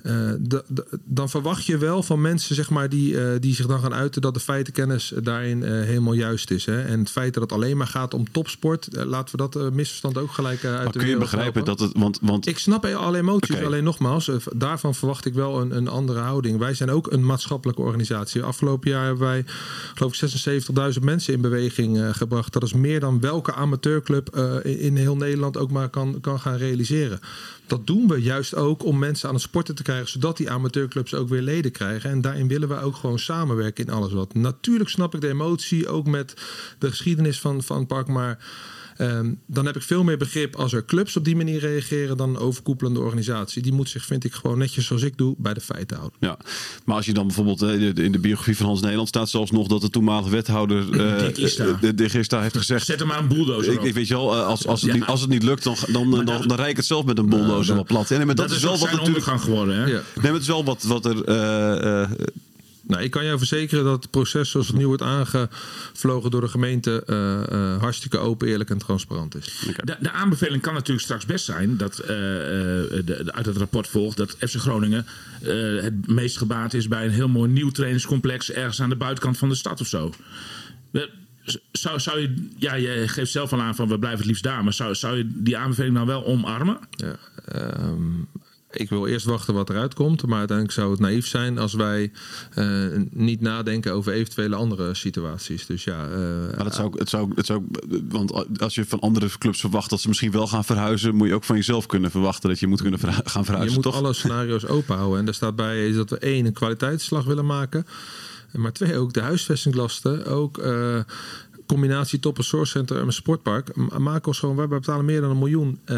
Uh, de, de, dan verwacht je wel van mensen zeg maar, die, uh, die zich dan gaan uiten dat de feitenkennis daarin uh, helemaal juist is. Hè? En het feit dat het alleen maar gaat om topsport, uh, laten we dat uh, misverstand ook gelijk uh, uit maar de kun je wereld begrijpen helpen. dat het... Want, want... Ik snap alle emoties, Okay. alleen nogmaals, uh, daarvan verwacht ik wel een, een andere houding. Wij zijn ook een maatschappelijke organisatie. Afgelopen jaar hebben wij geloof ik zesenzeventigduizend mensen in beweging uh, gebracht. Dat is meer dan welke amateurclub uh, in, in heel Nederland ook maar kan, kan gaan realiseren. Dat doen we juist ook om mensen aan het sporten te krijgen, zodat die amateurclubs ook weer leden krijgen. En daarin willen we ook gewoon samenwerken in alles wat. Natuurlijk snap ik de emotie, ook met de geschiedenis van, van het park, maar Um, dan heb ik veel meer begrip als er clubs op die manier reageren dan een overkoepelende organisatie. Die moet zich, vind ik, gewoon netjes zoals ik doe, bij de feiten houden. Ja, maar als je dan bijvoorbeeld in de biografie van Hans Nederland staat zelfs nog dat de toenmalige wethouder uh, Dick Ista. de, de Gista heeft gezegd. Zet hem maar een bulldozer Ik, op. ik weet je wel, als, als, het Ja. niet, als het niet lukt, dan, dan, dan, dan, dan rijd ik het zelf met een bulldozer Nou, wel plat. Ja, nee, maar dat, dat is is wel ook wat zijn natuurlijk. ondergang geworden. Hè? Ja. Nee, maar het is wel wat, wat er. Uh, uh, Nou, ik kan jou verzekeren dat het proces zoals het nu wordt aangevlogen door de gemeente uh, uh, hartstikke open, eerlijk en transparant is. De, de aanbeveling kan natuurlijk straks best zijn dat uh, de, de, uit het rapport volgt dat F C Groningen uh, het meest gebaat is bij een heel mooi nieuw trainingscomplex ergens aan de buitenkant van de stad of zo. We, Zou, zou je, ja, je geeft zelf al aan van we blijven het liefst daar, maar zou, zou je die aanbeveling nou wel omarmen? Ja, um, ik wil eerst wachten wat eruit komt, maar uiteindelijk zou het naïef zijn als wij uh, niet nadenken over eventuele andere situaties. Dus ja, uh, maar dat zou, het zou, het zou, want als je van andere clubs verwacht dat ze misschien wel gaan verhuizen, moet je ook van jezelf kunnen verwachten dat je moet kunnen verhu- gaan verhuizen. Je moet toch? alle scenario's open houden. En daar staat bij is dat we één, een kwaliteitsslag willen maken. Maar twee, ook de huisvestinglasten. Ook uh, combinatie top en sourcecenter en een sportpark. Maken ons gewoon, wij betalen meer dan een miljoen uh,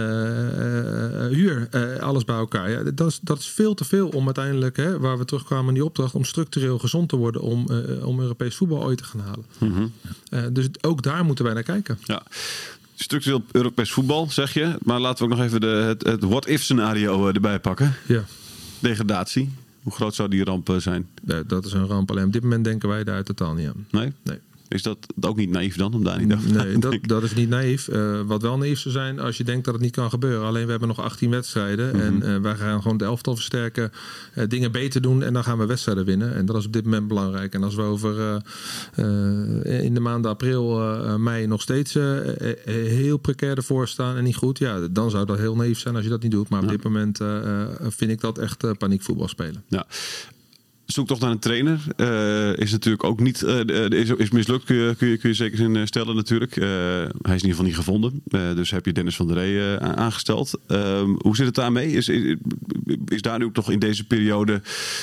uh, huur. Uh, alles bij elkaar. Ja, dat, is, dat is veel te veel om uiteindelijk, hè, waar we terugkwamen in die opdracht, om structureel gezond te worden. Om, uh, om Europees voetbal ooit te gaan halen. Mm-hmm. Uh, dus ook daar moeten wij naar kijken. Ja. Structureel Europees voetbal, zeg je. Maar laten we ook nog even de, het, het what-if scenario erbij pakken. Ja. Degradatie. Hoe groot zou die ramp zijn? Ja, dat is een ramp. Alleen op dit moment denken wij daar totaal niet aan. Nee? Nee. Is dat ook niet naïef dan? Om daar niet over nee, dat, dat is niet naïef. Uh, wat wel naïef zou zijn als je denkt dat het niet kan gebeuren. Alleen we hebben nog achttien wedstrijden. Mm-hmm. En uh, wij gaan gewoon de elftal versterken. Uh, dingen beter doen. En dan gaan we wedstrijden winnen. En dat is op dit moment belangrijk. En als we over uh, uh, in de maanden april, uh, mei nog steeds uh, uh, heel precair ervoor staan en niet goed. Ja, dan zou dat heel naïef zijn als je dat niet doet. Maar op ja. dit moment uh, uh, vind ik dat echt uh, paniekvoetbal spelen. Ja. Zoektocht naar een trainer uh, is natuurlijk ook niet uh, is, is mislukt, kun je, kun je, kun je zeker zin stellen natuurlijk. Uh, hij is in ieder geval niet gevonden. Uh, dus heb je Dennis van der Ree uh, aangesteld. Uh, hoe zit het daarmee? Is, is, is daar nu ook toch in deze periode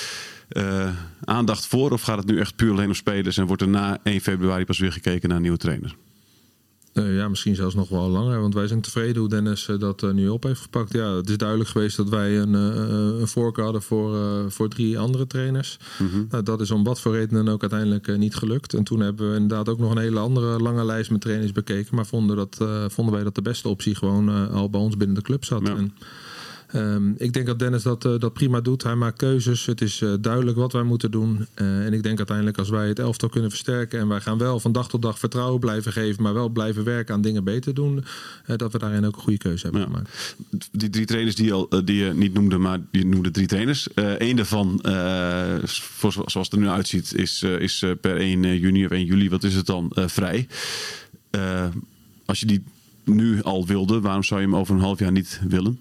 uh, aandacht voor? Of gaat het nu echt puur alleen om spelers en wordt er na één februari pas weer gekeken naar een nieuwe trainer? Uh, ja, misschien zelfs nog wel langer. Want wij zijn tevreden hoe Dennis uh, dat uh, nu op heeft gepakt. Ja, het is duidelijk geweest dat wij een, uh, een voorkeur hadden voor, uh, voor drie andere trainers. Mm-hmm. Nou, dat is om wat voor reden dan ook uiteindelijk uh, niet gelukt. En toen hebben we inderdaad ook nog een hele andere lange lijst met trainers bekeken. Maar vonden, dat, uh, vonden wij dat de beste optie gewoon uh, al bij ons binnen de club zat. Ja. En, Um, ik denk dat Dennis dat, uh, dat prima doet. Hij maakt keuzes. Het is uh, duidelijk wat wij moeten doen. Uh, en ik denk uiteindelijk als wij het elftal kunnen versterken en wij gaan wel van dag tot dag vertrouwen blijven geven, maar wel blijven werken aan dingen beter doen, uh, dat we daarin ook een goede keuze hebben ja. gemaakt. Die drie trainers die, al, die je niet noemde, maar je noemde drie trainers. Uh, Eén daarvan, uh, voor, zoals het er nu uitziet, is, uh, is uh, per één juni of één juli, wat is het dan, uh, vrij. Uh, als je die nu al wilde, waarom zou je hem over een half jaar niet willen?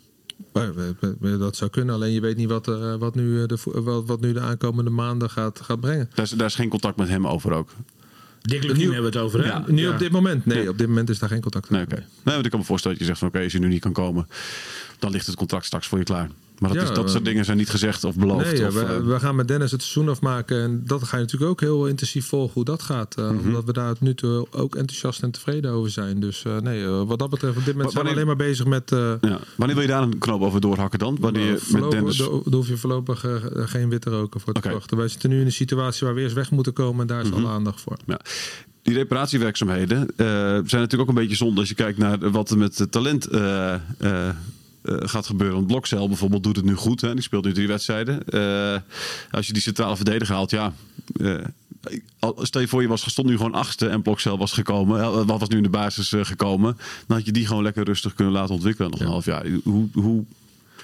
Dat zou kunnen, alleen je weet niet wat, uh, wat, nu, de, wat, wat nu de aankomende maanden gaat, gaat brengen. Daar is, daar is geen contact met hem over ook? Dick Lukien hebben we het over, hè? Ja, nu ja. op dit moment. Nee, ja. op dit moment is daar geen contact nee, okay. nee, want ik kan me voorstellen dat je zegt van oké, okay, als je nu niet kan komen, dan ligt het contract straks voor je klaar. Maar dat, ja, is, dat soort dingen zijn niet gezegd of beloofd. Nee, of, we, uh... we gaan met Dennis het seizoen afmaken. En dat ga je natuurlijk ook heel intensief volgen hoe dat gaat. Uh, mm-hmm. Omdat we daar nu toe ook enthousiast en tevreden over zijn. Dus uh, nee, uh, wat dat betreft op dit moment wanneer, zijn we alleen maar bezig met... Uh, ja. Wanneer wil je daar een knoop over doorhakken dan? Wanneer uh, met Dennis... Daar hoef je voorlopig uh, geen witte roken voor te okay. wachten. Wij zitten nu in een situatie waar we eerst weg moeten komen. En daar is mm-hmm. alle aandacht voor. Ja. Die reparatiewerkzaamheden uh, zijn natuurlijk ook een beetje zonde als je kijkt naar wat er met talent uh, uh, Uh, gaat gebeuren. Want Blokcel bijvoorbeeld doet het nu goed. Hè? Die speelt nu drie wedstrijden. Uh, als je die centrale verdediger haalt, ja. Uh, stel je voor, je was stond nu gewoon achtste en Blokcel was gekomen. Uh, wat was nu in de basis uh, gekomen? Dan had je die gewoon lekker rustig kunnen laten ontwikkelen nog ja. een half jaar. Hoe, hoe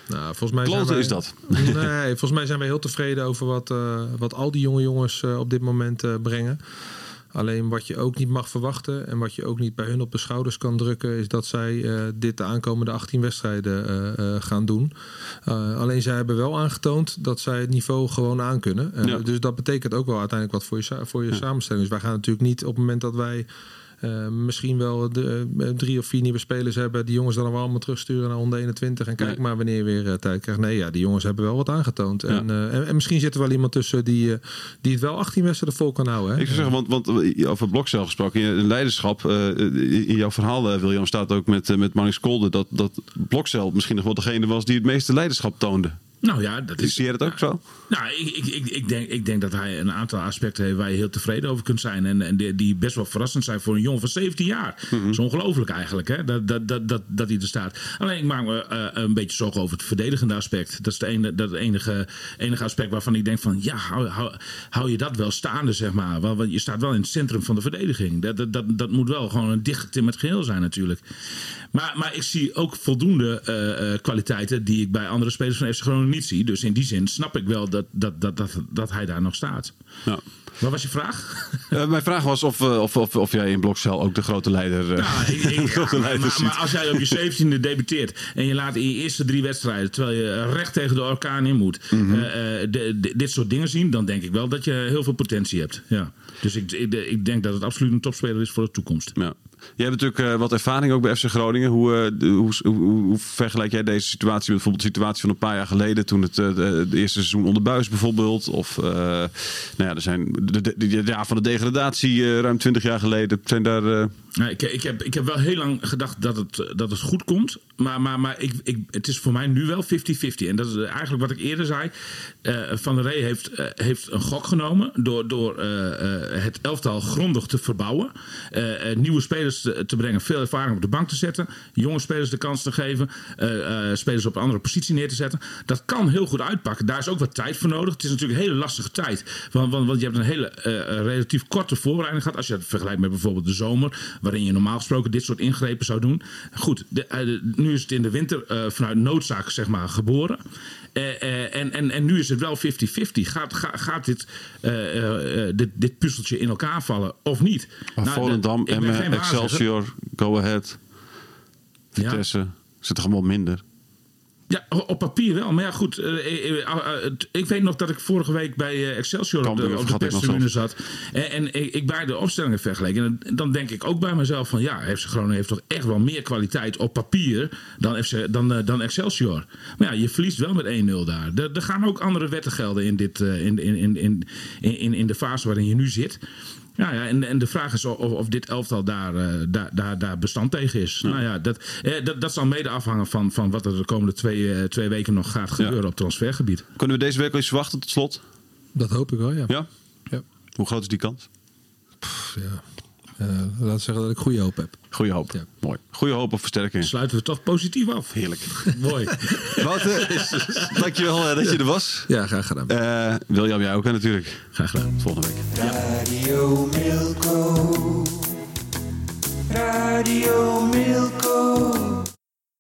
Nou, volgens mij Kloten zijn wij, is dat. Nee, volgens mij zijn wij heel tevreden over wat, uh, wat al die jonge jongens uh, op dit moment uh, brengen. Alleen wat je ook niet mag verwachten en wat je ook niet bij hun op de schouders kan drukken, is dat zij uh, dit de aankomende achttien wedstrijden uh, uh, gaan doen. Uh, alleen zij hebben wel aangetoond dat zij het niveau gewoon aankunnen. Uh, ja. Dus dat betekent ook wel uiteindelijk wat voor je, voor je ja. samenstelling. Dus wij gaan natuurlijk niet op het moment dat wij Uh, misschien wel de, uh, drie of vier nieuwe spelers hebben, die jongens dan wel allemaal terugsturen naar onder eenentwintig en kijk nee. maar wanneer je weer uh, tijd krijgt. Nee, ja, die jongens hebben wel wat aangetoond. Ja. En, uh, en, en misschien zit er wel iemand tussen die, uh, die het wel achttien wedstrijden vol kan houden. Hè? Ik zou zeggen, want, want over Blokcel gesproken, in leiderschap, uh, in jouw verhaal, uh, William, staat ook met, uh, met Marnix Kolde dat, dat Blokcel misschien nog wel degene was die het meeste leiderschap toonde. Nou ja, dat is. Zie je dat ook zo? Nou, ik, ik, ik, ik, denk, ik denk dat hij een aantal aspecten heeft waar je heel tevreden over kunt zijn. En, en die, die best wel verrassend zijn voor een jongen van zeventien jaar. Mm-hmm. Dat is ongelooflijk eigenlijk, hè? Dat, dat, dat, dat, dat hij er staat. Alleen ik maak me uh, een beetje zorgen over het verdedigende aspect. Dat is de ene, dat enige, enige aspect waarvan ik denk van ja, hou, hou, hou je dat wel staande, zeg maar. Want je staat wel in het centrum van de verdediging. Dat, dat, dat, dat moet wel gewoon een dichtgetimmerd geheel zijn natuurlijk. Maar, maar ik zie ook voldoende uh, uh, kwaliteiten die ik bij andere spelers van F C Groningen niet zie. Dus in die zin snap ik wel dat, dat, dat, dat, dat hij daar nog staat. Ja. Wat was je vraag? Uh, mijn vraag was of, uh, of, of, of jij in Blokcel ook de grote leider, uh, ja, ik, ik, grote ja, leider maar, ziet. Maar als jij op je zeventiende debuteert en je laat in je eerste drie wedstrijden, terwijl je recht tegen de orkaan in moet, mm-hmm. uh, de, de, dit soort dingen zien, dan denk ik wel dat je heel veel potentie hebt. Ja. Dus ik, ik, ik denk dat het absoluut een topspeler is voor de toekomst. Ja. Jij hebt natuurlijk uh, wat ervaring ook bij F C Groningen. Hoe, uh, de, hoe, hoe, hoe vergelijk jij deze situatie met bijvoorbeeld de situatie van een paar jaar geleden, toen het uh, de, de eerste seizoen onder Buijs bijvoorbeeld, of uh, nou ja, er zijn de, de, de, de jaar van de degradatie uh, ruim twintig jaar geleden. Zijn daar uh... Ja, ik, ik, heb, ik heb wel heel lang gedacht dat het, dat het goed komt. Maar, maar, maar ik, ik, het is voor mij nu wel vijftig vijftig. En dat is eigenlijk wat ik eerder zei. Uh, Van der Rey heeft, uh, heeft een gok genomen door, door uh, uh, het elftal grondig te verbouwen. Uh, uh, nieuwe spelers te, te brengen, veel ervaring op de bank te zetten. Jonge spelers de kans te geven. Uh, uh, spelers op een andere positie neer te zetten. Dat kan heel goed uitpakken. Daar is ook wat tijd voor nodig. Het is natuurlijk een hele lastige tijd. Want, want, want je hebt een hele uh, relatief korte voorbereiding gehad. Als je het vergelijkt met bijvoorbeeld de zomer, waarin je normaal gesproken dit soort ingrepen zou doen. Goed, de, de, nu is het in de winter uh, vanuit noodzaak zeg maar geboren. Uh, uh, en, en, en nu is het wel vijftig vijftig. Gaat, ga, gaat dit, uh, uh, dit, dit puzzeltje in elkaar vallen of niet? Nou, Volendam, Emmen, Excelsior, Go Ahead, Vitesse. Ja. Zit er allemaal minder. Ja, op papier wel. Maar ja, goed. Uh, uh, uh, uh, ik weet nog dat ik vorige week bij uh, Excelsior op de, op de perstribune zat. En, en ik, ik bij de opstellingen vergeleken. En dan denk ik ook bij mezelf van ja, F C Groningen heeft toch echt wel meer kwaliteit op papier dan, F C, dan, uh, dan Excelsior. Maar ja, je verliest wel met één nul daar. Er, er gaan ook andere wetten gelden in, dit, uh, in, in, in, in, in, in de fase waarin je nu zit. Ja, ja en, en de vraag is of, of dit elftal daar, uh, daar, daar, daar bestand tegen is. Ja. Nou ja, dat, eh, dat, dat zal mede afhangen van, van wat er de komende twee, uh, twee weken nog gaat gebeuren ja. op transfergebied. Kunnen we deze week wel iets verwachten tot slot? Dat hoop ik wel, ja. Ja? Ja. Hoe groot is die kans? Pff, ja. Uh, laat zeggen dat ik goede hoop heb. Goede hoop. Ja. Mooi. Goede hoop op versterking. Sluiten we toch positief af. Heerlijk. Mooi. Wouter, dankjewel uh, dat je er was. Ja, graag gedaan. Uh, William, jij ook hè, natuurlijk. Graag gedaan. Volgende week. Radio Milko. Radio Milko.